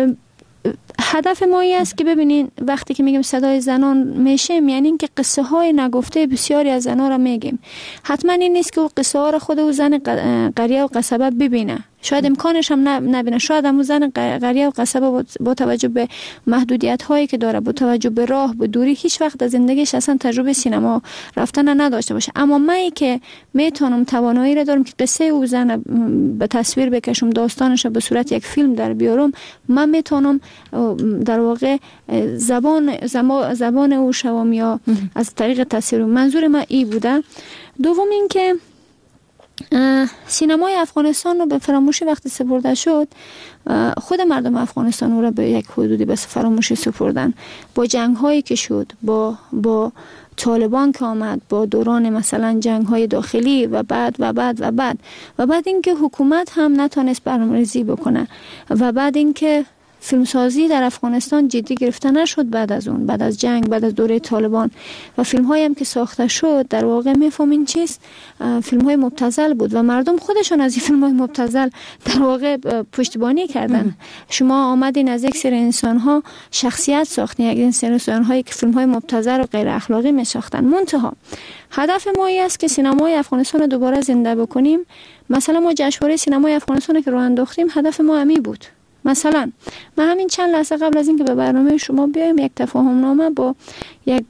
هدف ما این است که ببینین وقتی که میگیم صدای زنان میشه، یعنی این که قصه های نگفته بسیاری از زنان را میگیم. حتما این نیست که او قصه ها را خود او زن قریه و قصبه ببینه، شاید امکانش هم نبینه، شاید هم زن قریه و قصبه با توجه به محدودیت هایی که داره، با توجه به راه، به دوری، هیچ وقت در زندگیش اصلا تجربه سینما رفتن نداشته باشه. اما من که میتونم توانایی را دارم که قصه او زن به تصویر بکشم، داستانش به صورت یک فیلم در بیارم، من میتونم در واقع زبان زبان او شوم یا از طریق تصویر. منظور من ای بوده. دوم این که سینمای افغانستان رو به فراموشی وقتی سپرده شد، خود مردم افغانستان رو به یک حدودی به فراموشی سپردن، با جنگ هایی که شد، با با طالبان که آمد، با دوران مثلا جنگ های داخلی و بعد و بعد و بعد و بعد اینکه حکومت هم نتونست برنامه‌ریزی بکنه و بعد اینکه فیلمسازی در افغانستان جدی گرفته نشد بعد از اون، بعد از جنگ، بعد از دوره طالبان، و فیلم هایی هم که ساخته شد در واقع میفهمین چیست، فیلم های مبتذل بود و مردم خودشون از این فیلم های مبتذل در واقع پشتیبانی کردن. ام. شما آمدین از یک سری انسان ها شخصیت ساختین، یک سری انسان هایی که فیلم های مبتذل و غیر اخلاقی می ساختن. منتها هدف ما این است که سینمای افغانستان رو دوباره زنده بکنیم. مثلا ما جشنواره سینمای افغانستان که راه انداختیم، هدف ما همین بود. مثلا من همین چند لحظه قبل از اینکه به برنامه شما بیایم یک تفاهم نامه با یک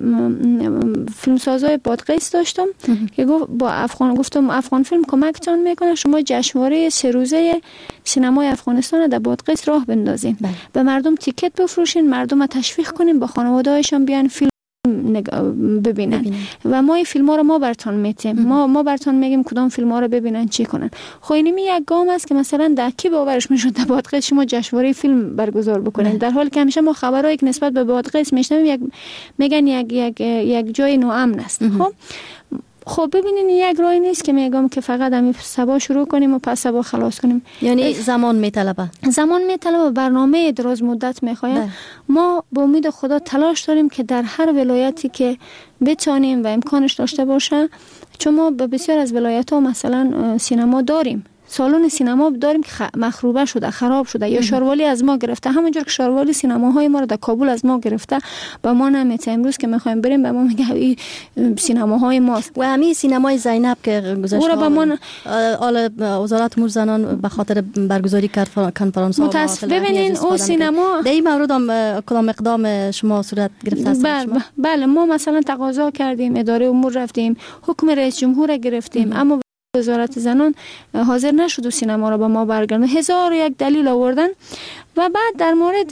فیلمسازای بادغیس داشتم که گفت با افغان گفتم افغان فیلم کمکتون میکنه شما جشنواره سه روزه سینمای افغانستان در بادغیس راه بندازین، بله. به مردم تیکت بفروشین، مردم رو تشویق کنین، با خانواده‌هاشون بیان فیلم ببینن, ببینن و ما این فیلم ها رو ما براتون میتیم، ما ما براتون میگیم کدام فیلم ها رو ببینن، چی کنن. خب اینمی یک گام است که مثلا در کی باورش میشد در بادغیس شما جشنواره فیلم برگزار بکنین، در حالی که همیشه ما خبرایی که نسبت به بادغیس میشنویم یک میگن یک یک یک جای ناامن است. خب خب ببینین یک راهی نیست که میگم که فقط همین سبا شروع کنیم و پس سبا خلاص کنیم، یعنی زمان میطلبه زمان میطلبه برنامه دراز مدت میخواد. ما با امید خدا تلاش داریم که در هر ولایتی که بتونیم و امکانش داشته باشه، چون ما به بسیار از ولایت ها مثلا سینما داریم، سالن سینما داریم که مخروبه شده، خراب شده، یا شاروالی از ما گرفته، همونجور که شاروالی سینماهای ما رو در کابل از ما گرفته، با ما نمیته. امروز که میخوایم بریم به ما میگه این سینماهای ماست. و همین سینمای زینب که گذشته او را به ما آل وزارت امور زنان به خاطر برگزاری کنفرانس ها متاسف ببینین او سینما در این مورد هم کدام اقدام شما صورت گرفته است؟ بله بله ما مثلا تقاضا کردیم، اداره امور رفتیم، حکم رئیس جمهور گرفتیم، ام. اما وزارت زنان حاضر نشد و سینما را به ما برگردونه، هزار و یک دلیل آوردن. و بعد در مورد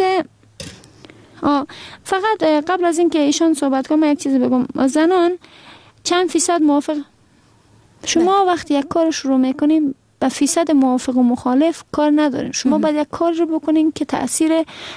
آه فقط قبل از اینکه ایشان صحبت کنم یک چیزی بگم، زنان چند فیصد موافق؟ شما وقتی یک کار شروع میکنیم به فیصد موافق و مخالف کار ندارین، شما باید یک کار رو بکنین که تأثیر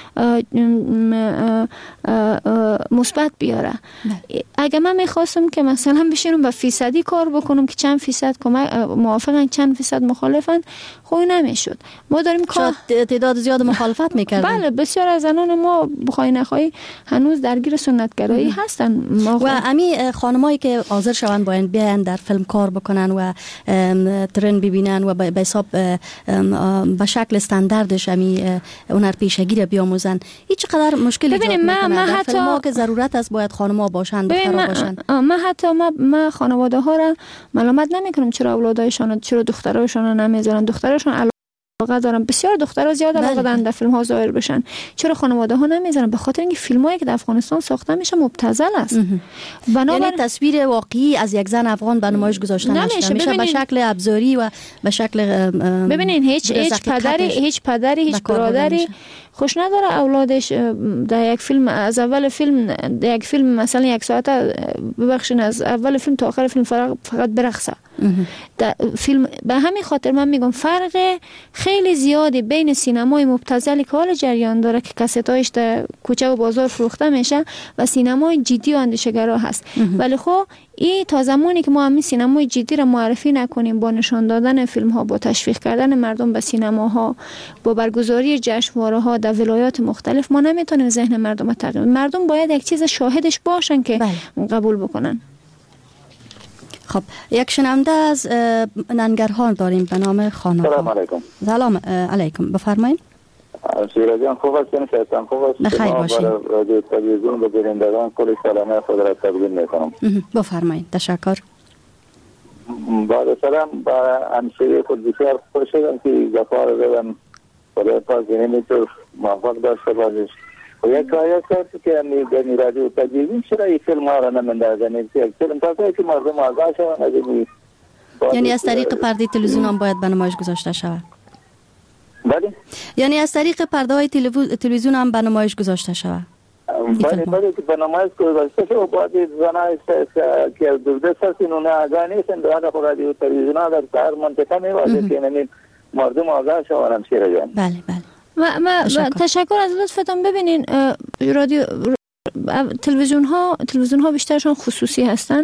مثبت بیاره. اگه من میخواستم که مثلا بشینم به فیصدی کار بکنم که چند فیصد موافقن چند فیصد مخالفن، خب نمیشد. ما داریم کار تعداد زیاد مخالفت میکردن. بله بسیار از زنان ما بخوای نخوای هنوز درگیر سنتگرایی هستن. و امی خانمایی که حاضر شوند باید بیان در فیلم کار بکنن و ترن ببینن و به حساب به شکل استانداردش امی هنر پیشگی را بیاموزن، هیچ قدر مشکلی ایجاد میکنه. در حتی فیلم‌ها که ضرورت است باید خانم‌ها باشن، دخترها باشن. من حتی ما, ما خانواده ها را ملامت نمیکنم چرا اولادایشان چرا دخترایشان نمیذارن، دخترایشان علاقه دارن، بسیار دخترها زیاد علاقه دارن در فیلم ها ظاهر بشن، چرا خانواده ها نمیذارن؟ به خاطر اینکه فیلم هایی که در افغانستان ساخته میشه مبتذل است. بنابر... یعنی تصویر واقعی از یک زن افغان به نمایش گذاشته نمیشه، میشه به شکل ابزاری و به شکل ببینین هیچ هیچ پدری هیچ پدری هیچ برادری خوش نداره اولادش در یک فیلم از اول فیلم در یک فیلم مثلا یک ساعت ببخشین از اول فیلم تا آخر فیلم فقط برقصه. فیلم به همین خاطر من میگم فرق خیلی زیادی بین سینمای مبتذلی که حال جریان داره که کاستایش در کوچه و بازار فروخته میشه و سینمای جدی و اندیشه‌گرا هست. ولی خب این تا زمانی که ما همین سینمای جدی را معرفی نکنیم با نشان دادن فیلم ها، با تشویق کردن مردم به سینماها، با برگزاری جشنواره ها در ولایات مختلف، ما نمیتونیم ذهن مردم رو تغییر. مردم باید یک چیز شاهدش باشن که بله. قبول بکنن. خب یک شنونده از ننگرهار داریم به نام خانم. سلام علیکم. سلام علیکم، بفرمایید. شیرا جان خوب هستین؟ شایستان خوب هستین؟ بخیر باشین. رادیو تلویزیون و بینندگان کل سلامت خود را تقدیم میکنم. بفرمایید. تشکر. بعد سلام با همسایه خود بسیار خوش شدم که گفتار بدم خدا پاک اینطور موفق داشته باشید. و یک آیه کرد که می رادیو تلویزیون چرا این فیلم ها را نمیندازن؟ فیلم تازه که مردم آگاه شوند از این. یعنی از طریق پرده تلویزیون هم باید به نمایش گذاشته شود. بله؟ یعنی از طریق پرده های تلویزیون هم به نمایش گذاشته شود. بله بله که به نمایش گذاشته شود. بعد زنای که دست هستین اونه آگاه نیستن در خود رادیو تلویزیون ها در سر منطقه میوازه که نمید مردم آگاه شوند. شیرا جان. بله بله. ما ما تشکر از لطفتون. ببینین رادیو تلویزیون ها تلویزیون ها بیشترشون خصوصی هستن.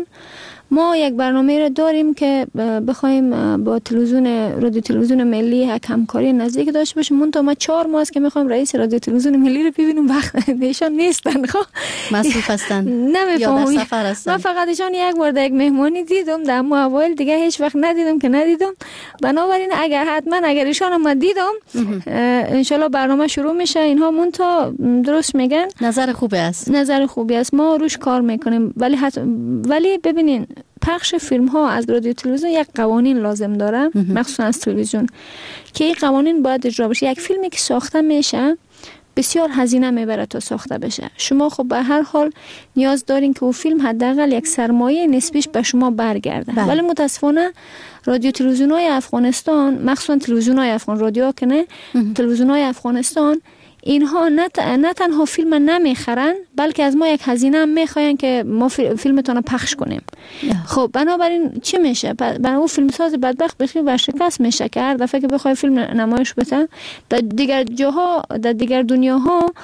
ما یک برنامه را داریم که بخوایم با تلویزیون رادیو تلویزیون ملی همکاری نزدیک داشته باشیم. منتها ما چهار ماه است که میخوایم رئیس رادیو تلویزیون ملی رو ببینیم، وقت ایشان نیستن. خب مصروف هستن یا در سفر هستن. من فقط ایشان یک بار در یک مهمانی دیدم در موبایل، دیگه هیچ وقت ندیدم که ندیدم. بنابراین اگر حتما اگر ایشان هم دیدم ان شاء الله برنامه شروع میشه. اینها منتها درست میگن، نظر خوبی است، نظر خوبی است، ما روش کار میکنیم. ولی حت... ولی ببینین پخش فیلم ها از رادیو تلویزیون یک قوانین لازم داره، مخصوصا از تلویزیون، که این قوانین باید اجرا بشه. یک فیلمی که ساخته میشه بسیار هزینه میبره تا ساخته بشه. شما خب به هر حال نیاز دارین که اون فیلم حداقل یک سرمایه نسبیش به شما برگرده. بله. ولی متاسفانه رادیو تلویزیون های افغانستان، مخصوصا تلویزیون های افغان رادیو که نه، تلویزیون های افغانستان اینها نه, ت... نه تنها فیلم نمیخرن بلکه از ما یک هزینه هم میخواین که ما فیلمتون رو پخش کنیم. خب بنابراین چی میشه؟ بنا اون فیلمساز بدبخت بخیر ورشکست میشه که هر دفعه که بخوای فیلم نمایش بده در دیگر جاها، در دیگر دنیاها،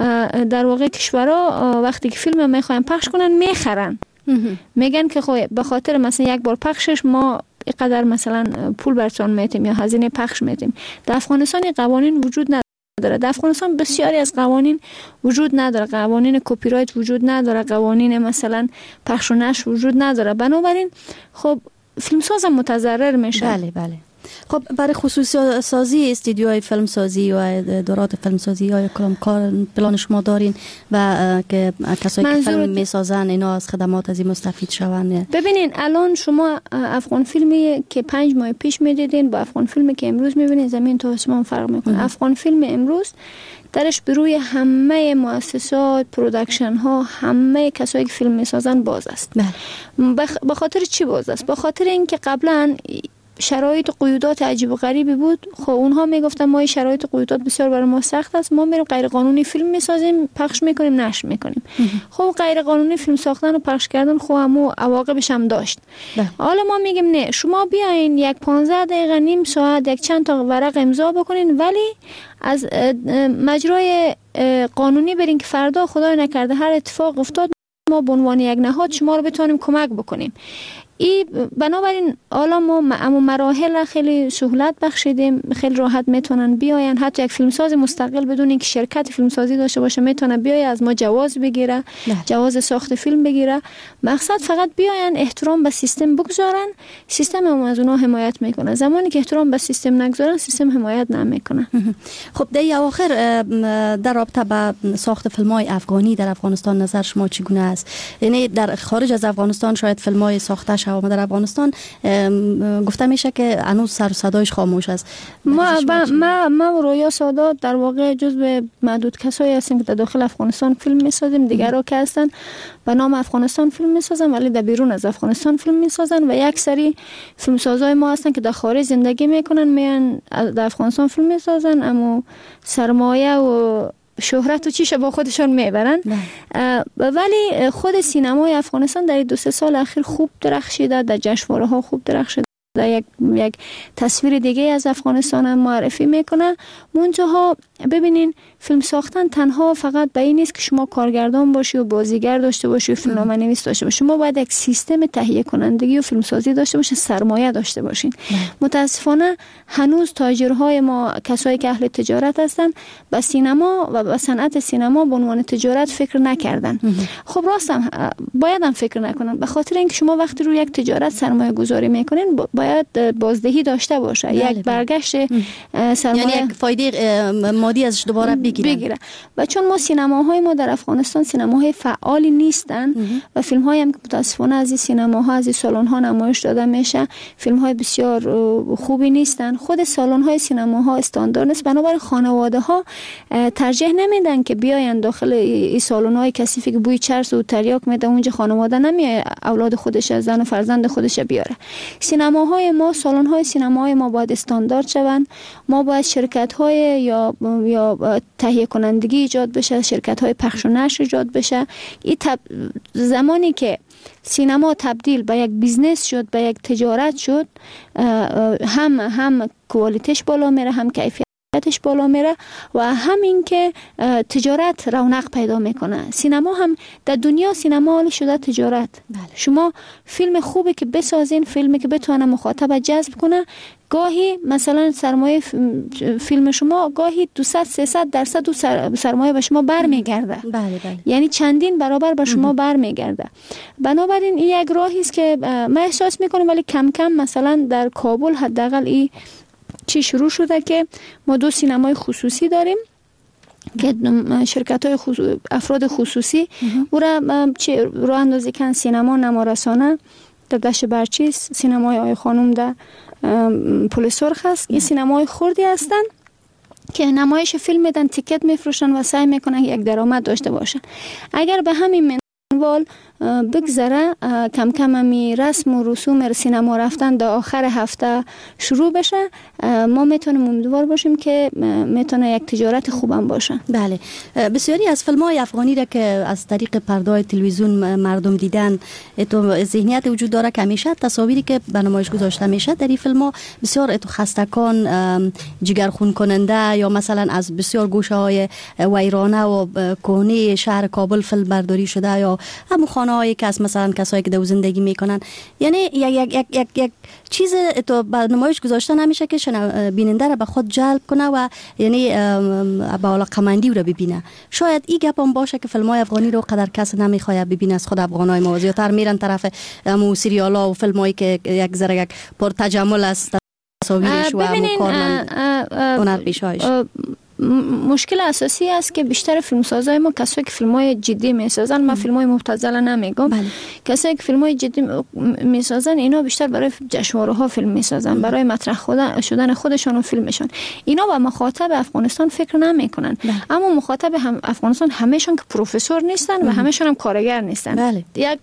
در واقع کشورها وقتی که فیلم میخواین پخش کنن میخرن. میگن که خب به خاطر مثلا یک بار پخشش ما اینقدر مثلا پول براتون میتیم یا هزینه پخش میتیم. در افغانستان قوانین وجود نداره. در افغانستان بسیاری از قوانین وجود نداره. قوانین کپی رایت وجود نداره، قوانین مثلا پخش و نشر وجود نداره. بنابراین خب فیلمساز متضرر میشه. بله بله. خب برای خصوصی سازی استودیوهای فیلم سازی و دورات فیلم سازی یا کلام کار پلان شما دارین و که کسایی که فیلم میسازن اینا از خدمات از این مستفید شوند؟ ببینین الان شما افغان فیلمی که پنج ماه پیش میدیدین با افغان فیلمی که امروز میبینین زمین تا آسمان فرق میکنه. افغان فیلم امروز درش به روی همه مؤسسات، پروداکشن ها، همه کسایی که فیلم میسازن باز است. به خاطر چی باز است؟ به خاطر اینکه قبلا شرایط قیودات عجیب و غریبی بود. خب اونها میگفتن ما این شرایط قیودات بسیار برای ما سخت است، ما میریم غیر قانونی فیلم میسازیم، پخش میکنیم، نشر میکنیم. خب غیر قانونی فیلم ساختن و پخش کردن خب همو عواقبش هم داشت. حالا ما میگیم نه، شما بیاین یک پانزده دقیقه، نیم ساعت، یک چند تا ورق امضا بکنین، ولی از مجرای قانونی برین که فردا خدای نکرده هر اتفاق افتاد ما به عنوان یک نهاد شما رو بتونیم کمک بکنیم. ای بنابراین حالا ما اما مراحل خیلی سهولت بخشیدیم، خیلی راحت میتونن بیاین. حتی یک فیلمساز مستقل بدون اینکه شرکت فیلمسازی داشته باشه میتونه بیاید از ما جواز بگیره، نه. جواز ساخت فیلم بگیره. مقصد فقط بیاین احترام به سیستم بگذارن، سیستم هم از اونها حمایت میکنه. زمانی که احترام به سیستم نگذارن سیستم حمایت نمیکنه. خب در آخر در رابطه با ساخت فیلم‌های افغانی در افغانستان نظر شما چگونه است؟ یعنی در خارج از افغانستان شاید فیلم‌های ساخته شده و در افغانستان گفته میشه که هنوز سر و صدایش خاموش است. ما ما ما رویا سادات در واقع جزو معدود کسایی هستیم که در داخل افغانستان فیلم میسازیم. دیگرها که هستن به نام افغانستان فیلم میسازن ولی در بیرون از افغانستان فیلم میسازن و یک سری فیلمسازای ما هستن که در خارج زندگی میکنن، میان در افغانستان فیلم میسازن اما سرمایه و شهرت و چیش با خودشون میبرن. ولی خود سینمای افغانستان در دو سه سال اخیر خوب درخشیده، در جشنواره ها خوب درخشیده، یک یک تصویر دیگه از افغانستان معرفی میکنه. منتها ببینین فیلم ساختن تنها فقط به این نیست که شما کارگردان باشی و بازیگر داشته باشی و فیلمنامه نویس داشته باشی. شما باید یک سیستم تهیه کنندگی و فیلمسازی داشته باشین، سرمایه داشته باشین. متاسفانه هنوز تاجرهای ما، کسایی که اهل تجارت هستن، به سینما و به صنعت سینما به عنوان تجارت فکر نکردن. خب راستم باید هم فکر نکنن، به خاطر اینکه شما وقتی روی یک تجارت سرمایه گذاری میکنین باید بازدهی داشته باشه، بله یک برگشت سرمایه، یعنی یک فایده مادی ازش دوباره بگیره. بگیره. و چون ما سینماهای ما در افغانستان سینماهای فعالی نیستن و فیلم هایی هم که متاسفانه از این سینماها از این سالن ها نمایش داده میشه فیلم های بسیار خوبی نیستن. خود سالن های سینماها استاندارد نیست، بنابراین خانواده ها ترجیح نمیدن که بیاین داخل این سالن های کثیفی که بوی چرس و تریاک میده، اونجا خانواده نمیاد اولاد خودش، زن و فرزند خودش بیاره. سینماهای ما، سالن های سینماهای ما باید استاندارد شوند. ما باید شرکت های یا یا تهیه کنندگی ایجاد بشه، شرکت های پخش و نشر ایجاد بشه. این تب... زمانی که سینما تبدیل به یک بیزنس شد، به یک تجارت شد، هم هم کوالیتیش بالا میره، هم کیفیتش بالا میره و همین که تجارت رونق پیدا میکنه. سینما هم در دنیا سینما حالی شده تجارت. بله. شما فیلم خوبی که بسازین، فیلمی که بتونه مخاطب جذب کنه، گاهی مثلا سرمایه فیلم شما گاهی دویست سیصد درصد سرمایه به شما برمیگرده. بله بله. یعنی چندین برابر به شما برمیگرده. بنابراین این یک راهی است که من احساس میکنم، ولی کم کم مثلا در کابل حداقل این چی شروع شده که ما دو سینمای خصوصی داریم که شرکت های خصوص... افراد خصوصی او را راه اندازی کن. سینما نمارسانه در دشت برچیس، سینمای آی خانم در پل سرخ است. این سینمای خردی هستن که نمایش فیلم میدن، تیکت میفروشن و سعی میکنن یک درآمد داشته باشن. اگر به همین منوال بگذره کم کم همی رسم و رسوم سینما رفتن در آخر هفته شروع بشه، ما میتونیم امیدوار باشیم که میتونه یک تجارت خوبم باشه. بله. بسیاری از فیلم های افغانی را که از طریق پرده تلویزیون مردم دیدن، تو ذهنیت وجود داره که همیشه تصاویری که به نمایش گذاشته میشه در این فیلم ها بسیار تو خستکان، جگرخون کننده یا مثلا از بسیار گوشه های ویرانه و کهنه شهر کابل فیلم برداری شده، یا همون خانه هایی که از مثلا کسایی که در زندگی میکنن. یعنی یک یک یک یک یک چیز تو به نمایش گذاشته نمیشه که شنو بیننده را به خود جلب کنه و یعنی به علاقه‌مندی رو ببینه. شاید این گپ هم باشه که فیلم‌های افغانی رو قدر کس نمیخواد ببینه از خود افغانای ما، زیاتر میرن طرف مو سریالا و فیلمایی که یک ذره یک پر تجمل است تصاویرش و کارمند هنرپیشه‌اش. مشکل اساسی است که بیشتر فیلمسازای ما کسایی که فیلم‌های جدی میسازن، من فیلم‌های مبتذل نمیگم، بله. کسایی که فیلم‌های جدی میسازن اینا بیشتر برای جشنواره‌ها فیلم میسازن، برای مطرح شدن خودشون و فیلمشون. اینا با مخاطب افغانستان فکر نمیکنن. بله. اما مخاطب هم افغانستان همه‌شون که پروفسور نیستن و همه‌شون هم کارگر نیستن. بله. یک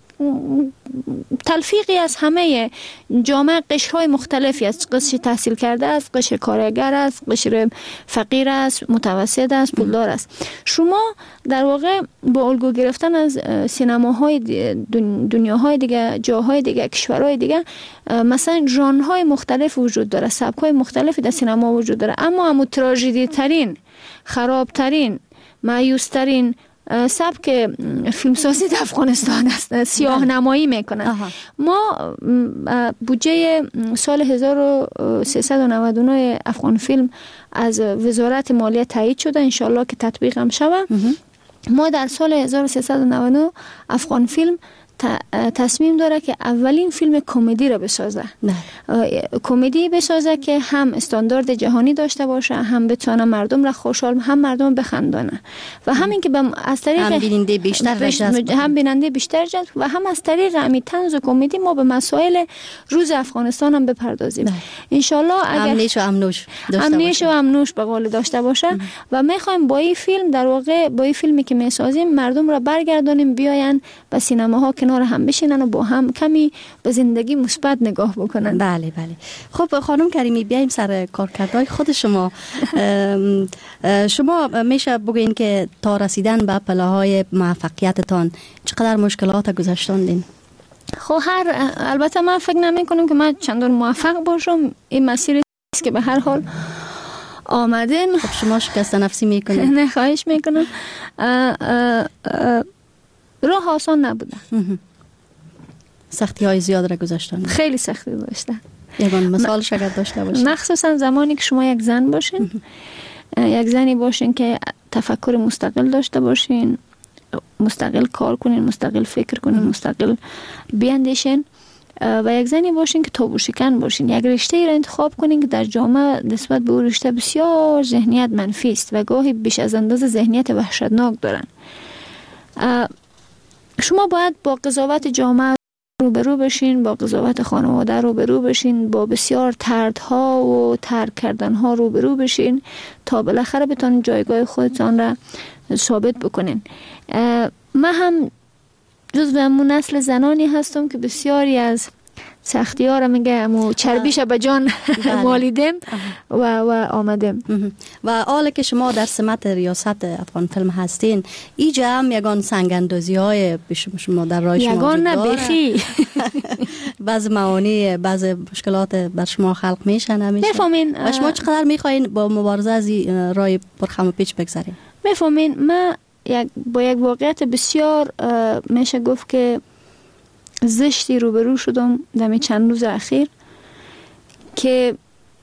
تلفیقی از همه جامعه، قشرهای مختلفی است. قشر تحصیل کرده است، قشر کارگر است، قشر فقیر است، متوسط است، پولدار است. شما در واقع با الگو گرفتن از سینماهای دنیاهای دیگه، جاهای دیگه، کشورهای دیگه، مثلا ژانرهای مختلف وجود داره، سبک‌های مختلفی در سینما وجود داره، اما همون تراژدی ترین، خراب ترین، مایوس ترین سبک فیلمسازی در افغانستان است. سیاه نمایی میکنن. ما بودجه سال هزار و سیصد و نود و نه افغان فیلم از وزارت مالیه تایید شده، انشالله که تطبیق هم شود. ما در سال هزار و سیصد و نود و نه افغان فیلم تصمیم داره که اولین فیلم کمدی را بسازه. کمدی بسازه که هم استاندارد جهانی داشته باشه، هم بتونه مردم را خوشحال، هم مردم بخندانه و همین که از طریق هم بیننده بیشتر بش... هم بیننده بیشتر جذب و هم از طریق همین طنز و کمدی ما به مسائل روز افغانستان هم بپردازیم. ان شاء الله اگر امنیش و امنوش داشته امنیش و امنوش به قول داشته باشه ام. و میخوایم با این فیلم در واقع با این فیلمی که میسازیم مردم را برگردانیم بیاین به سینماها که کنار هم بشینن و با هم کمی به زندگی مثبت نگاه بکنن. بله بله. خب خانم کریمی بیایم سر کارکردهای خود شما. شما میشه بگوین که تا رسیدن به پله‌های موفقیتتان چقدر مشکلات گذشتاندین؟ خب هر البته من فکر نمی کنم که من چندان موفق باشم. این مسیری است که به هر حال آمدین. خب شما شکست نفسی میکنین؟ نه خواهش میکنم. راه آسان نبوده. سختی های زیاد را گذاشتن؟ خیلی سختی داشته. یکان مثال شاید داشته باشین؟ مخصوصا زمانی که شما یک زن باشین، یک زنی باشین که تفکر مستقل داشته باشین، مستقل کار کنین، مستقل فکر کنین، مستقل بیاندیشین و یک زنی باشین که تابو شکن باشین. یک رشته را انتخاب کنین که در جامعه نسبت به اون رشته بسیار ذهنیت منفی است و گاهی بیش از اندازه ذهنیت وحشتناک دارن. شما باید با قضاوت جامعه روبرو بشین، با قضاوت خانواده روبرو بشین، با بسیار تردها و ترک کردنها روبرو بشین تا بالاخره بتونین جایگاه خودتان را ثابت بکنین. من هم جزو همون نسل زنانی هستم که بسیاری از سختی ها را میگم و چربیش به جان مالیدم و, و آمدم. و حالا که شما در سمت ریاست افغان فیلم هستین، اینجا هم یگان سنگ اندازی های شما در راه شما یگان نه بخی بعض معانی بعض مشکلات بر شما خلق میشن همیشه میفهمین. و شما چقدر میخواین با مبارزه از راه پرخم و پیچ بگذارین؟ میفهمین من یک با یک واقعیت بسیار میشه گفت که زشتی روبرو شدم در چند روز اخیر که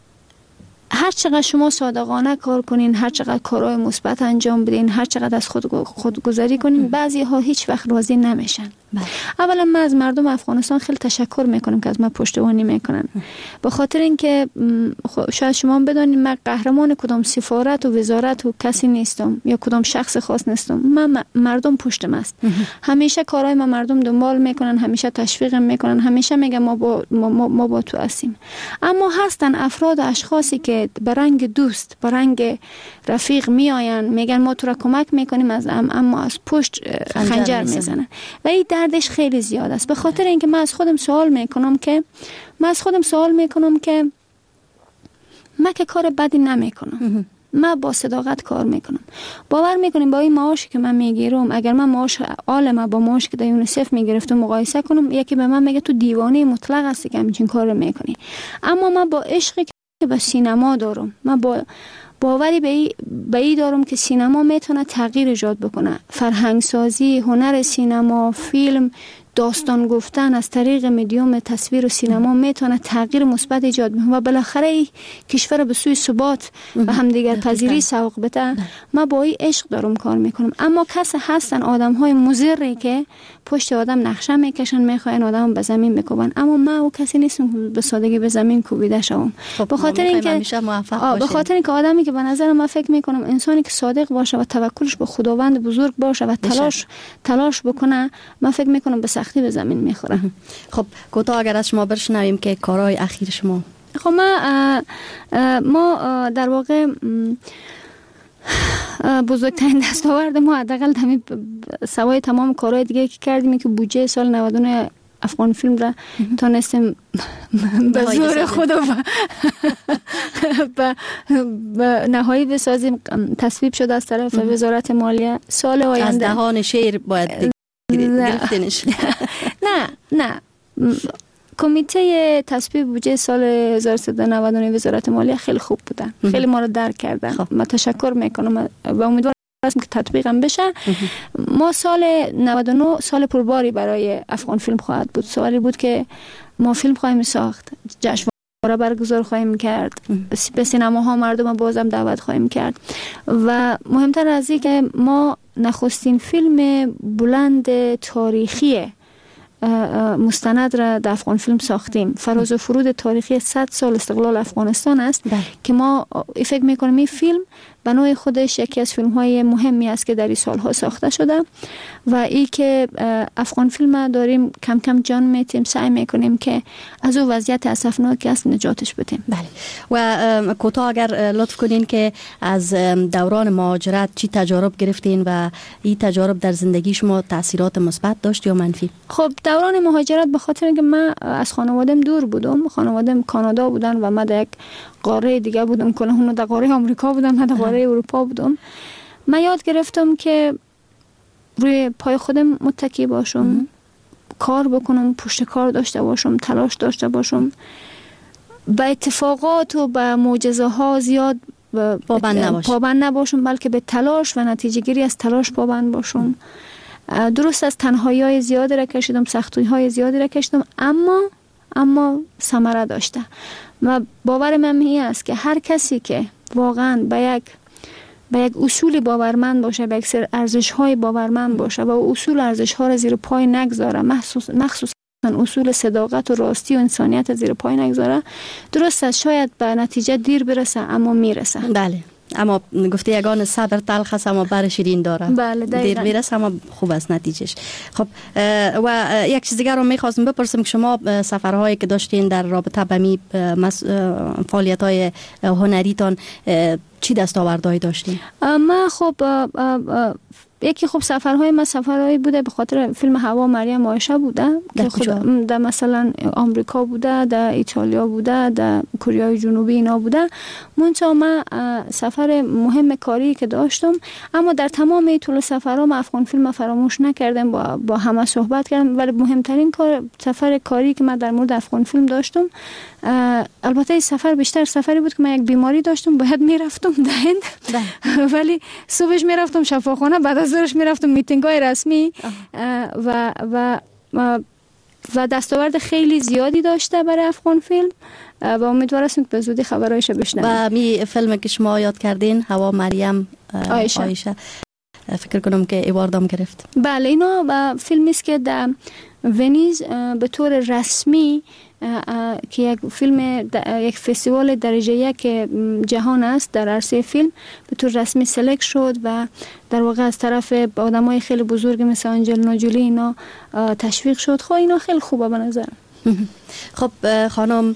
هر چقدر شما صادقانه کار کنین، هر چقدر کارهای مثبت انجام بدین، هر چقدر از خود خودگذاری کنین، بعضی ها هیچ وقت راضی نمیشن. اولا من از مردم افغانستان خیلی تشکر میکنم که از من پشتیبانی میکنن، به خاطر اینکه شاید شما بدونین من قهرمان کدام سفارت و وزارت و کسی نیستم یا کدام شخص خاص نیستم. من مردم پشتم است. همیشه کارهای ما مردم دنبال میکنن، همیشه تشویقم میکنن، همیشه میگن ما با ما, ما, ما با تو هستیم. اما هستن افراد و اشخاصی که به رنگ دوست، به رنگ رفیق میآین، میگن ما تو را کمک میکنیم، از اما از پشت خنجر میزنن و این دردش خیلی زیاد است. به خاطر اینکه من از خودم سوال میکنم که من از خودم سوال میکنم که من که کار بدی نمیکنم، من با صداقت کار میکنم. باور میکنیم با این معاشی که من میگیرم، اگر من معاش عالمه با معاشی که در یونیسف میگرفتم مقایسه کنم، یکی به من میگه تو دیوانه مطلق هستی که همچین کار میکنی. اما من با عشقی که به سینما دارم، من با باوری به ای, به ای دارم که سینما میتونه تغییر ایجاد بکنه. فرهنگ سازی، هنر سینما، فیلم، داستان گفتن از طریق مدیوم تصویر و سینما میتونه تغییر مثبت ایجاد بکنه و بالاخره کشور به سوی ثبات و همدیگر پذیری سوق بده. من با این عشق دارم کار میکنم. اما کسی هستن آدم های مضری که پشت آدم نقشه میکشن، میخواین آدم به زمین بکوبن. اما من او کسی نیستم به سادگی به زمین کوبیده شوم. به خاطر اینکه به خاطر اینکه آدمی که به نظر من فکر میکنم انسانی که صادق باشه و توکلش به خداوند بزرگ باشه و تلاش تلاش بکنه، من فکر میکنم به سختی به زمین میخوره. خب کوتاه اگر از شما برشنویم که کارهای اخیر شما. خب ما ما در واقع بزرگترین دستاورد ما حداقل همین سوای تمام کارهای دیگه که کردیم که بودجه سال نود و نه افغان فیلم را تونستیم به زور خود به نهایی بسازیم. تصویب شده از طرف وزارت مالیه. سال آینده از دهان شیر باید گرفتنش. نه نه کمیته تصویب بودجه سال هزار و سیصد و نود و نه وزارت مالیه خیلی خوب بودن، خیلی ما رو درک کردن. من تشکر میکنم و امیدوارم که تطبیقم بشه. ما سال نود و نه سال پرباری برای افغان فیلم خواهد بود. سالی بود که ما فیلم خواهیم ساخت، جشنواره برگزار خواهیم کرد، به سینماها مردم بازم دعوت خواهیم کرد و مهمتر از این که ما نخستین فیلم بلند تاریخی مستند را در افغان فیلم ساختیم. فراز و فرود تاریخی صد سال استقلال افغانستان است. ده. که ما فکر میکنم این فیلم به نوع خودش یکی از فیلم های مهمی است که در این سالها ساخته شده و ای که افغان فیلم داریم کم کم جان میتیم، سعی میکنیم که از او وضعیت اسفناکی است نجاتش بدیم. بله. و کوتاه اگر لطف کنین که از دوران مهاجرت چی تجارب گرفتین و این تجارب در زندگی شما تاثیرات مثبت داشت یا منفی؟ خب دوران مهاجرت به خاطر اینکه من از خانوادم دور بودم، خانوادم کانادا بودن و من در یک قاره دیگه بودم، کنه اونو در قاره آمریکا بودم، من در قاره اروپا بودم. من یاد گرفتم که روی پای خودم متکی باشم، ام. کار بکنم، پشت کار داشته باشم، تلاش داشته باشم، به اتفاقات و به معجزه ها زیاد پابند نباشم. پابند نباشم بلکه به تلاش و نتیجه گیری از تلاش پابند باشم. ام. درست از تنهایی های زیادی را کشیدم، سختی های زیادی را کشیدم، اما اما ثمره داشته. و باور من این است که هر کسی که واقعا به یک به یک اصول باورمند باشه، به یک سر ارزش های باورمند باشه و اصول ارزش ها را زیر پای نگذاره، مخصوص مخصوصا اصول صداقت و راستی و انسانیت زیر پای نگذاره، درست است شاید به نتیجه دیر برسه اما میرسه. بله. اما گفته یگان صبر تلخ است اما بر شیرین داره. بله دیر میرسه اما خوب است نتیجهش. خب و یک چیز دیگر رو میخواستم بپرسم که شما سفرهایی که داشتین در رابطه با می فعالیت‌های هنریتان چی دستاوردهایی داشتین؟ من خب یکی خب سفرهای ما سفرهایی بوده به خاطر فیلم هوا مریم عایشه بوده که خود در مثلا آمریکا بوده، در ایتالیا بوده، در کره جنوبی اینا بوده. منتها من سفر مهم کاری که داشتم، اما در تمام طول سفرها من افغان فیلم فراموش نکردم، با با همه صحبت کردم. ولی مهمترین کار سفر کاری که من در مورد افغان فیلم داشتم، البته این سفر بیشتر سفری بود که من یک بیماری داشتم، باید میرفتم در هند ولی صبحش میرفتم شفاخانه، بعد از ظهرش میرفتم میتینگ های رسمی و و و دستاورد خیلی زیادی داشته برای افغان فیلم و امیدوار هستم که به زودی خبرایش بشنویم. و می فیلم که شما یاد کردین هوا مریم عایشه, عایشه. فکر کنم که ایواردم گرفت. بله اینا فیلمی است که در ونیز به طور رسمی که یک فیلم یک فستیوال درجه یک جهان است در عرصه فیلم به طور رسمی سلکت شد و در واقع از طرف آدمای خیلی بزرگ مثل آنجلینا جولی اینا تشویق شد. خب اینا خیلی خوبه به نظر. خب خانم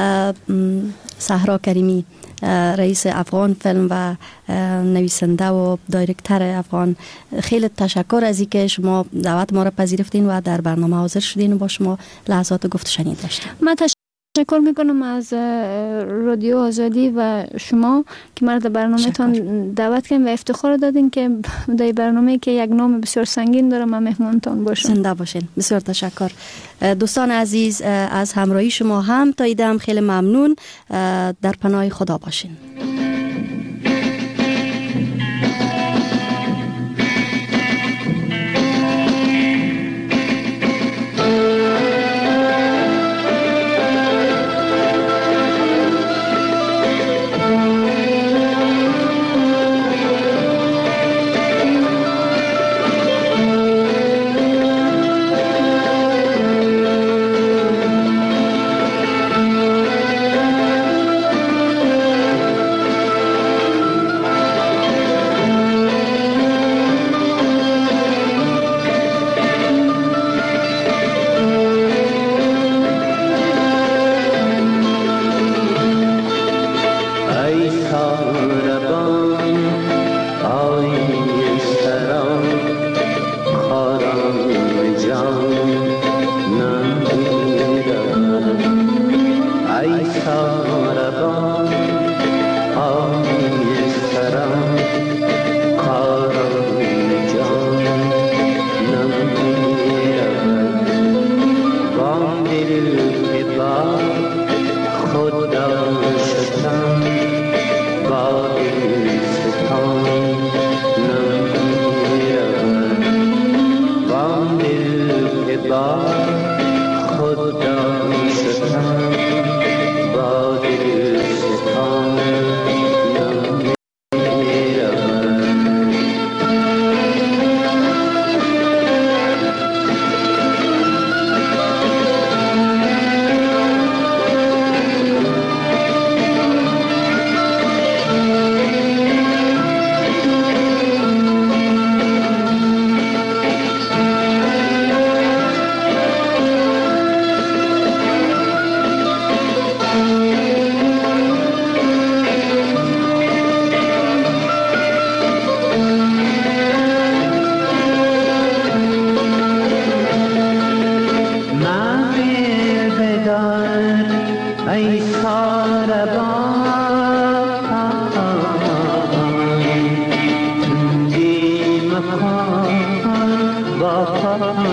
صحرا کریمی، رئیس افغان فیلم و نویسنده و دایرکتر افغان، خیلی تشکر از اینکه شما دعوت ما را پذیرفتین و در برنامه حاضر شدین و با شما لحظات گفت شنید داشتیم. من تشکر میکنم از رادیو آزادی و شما که مرا در برنامه‌تان دعوت کردین و افتخار دادین که در برنامه‌ای که یک نام بسیار سنگین داره من مهمانتان باشم. زنده باشین. بسیار تشکر. دوستان عزیز از همراهی شما هم تا ایدم خیلی ممنون. در پناه خدا باشین.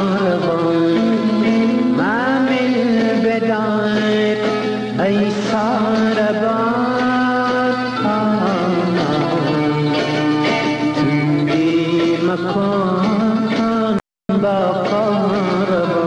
کاروان ممیل بدان ای ساربان توی مکان با کاروان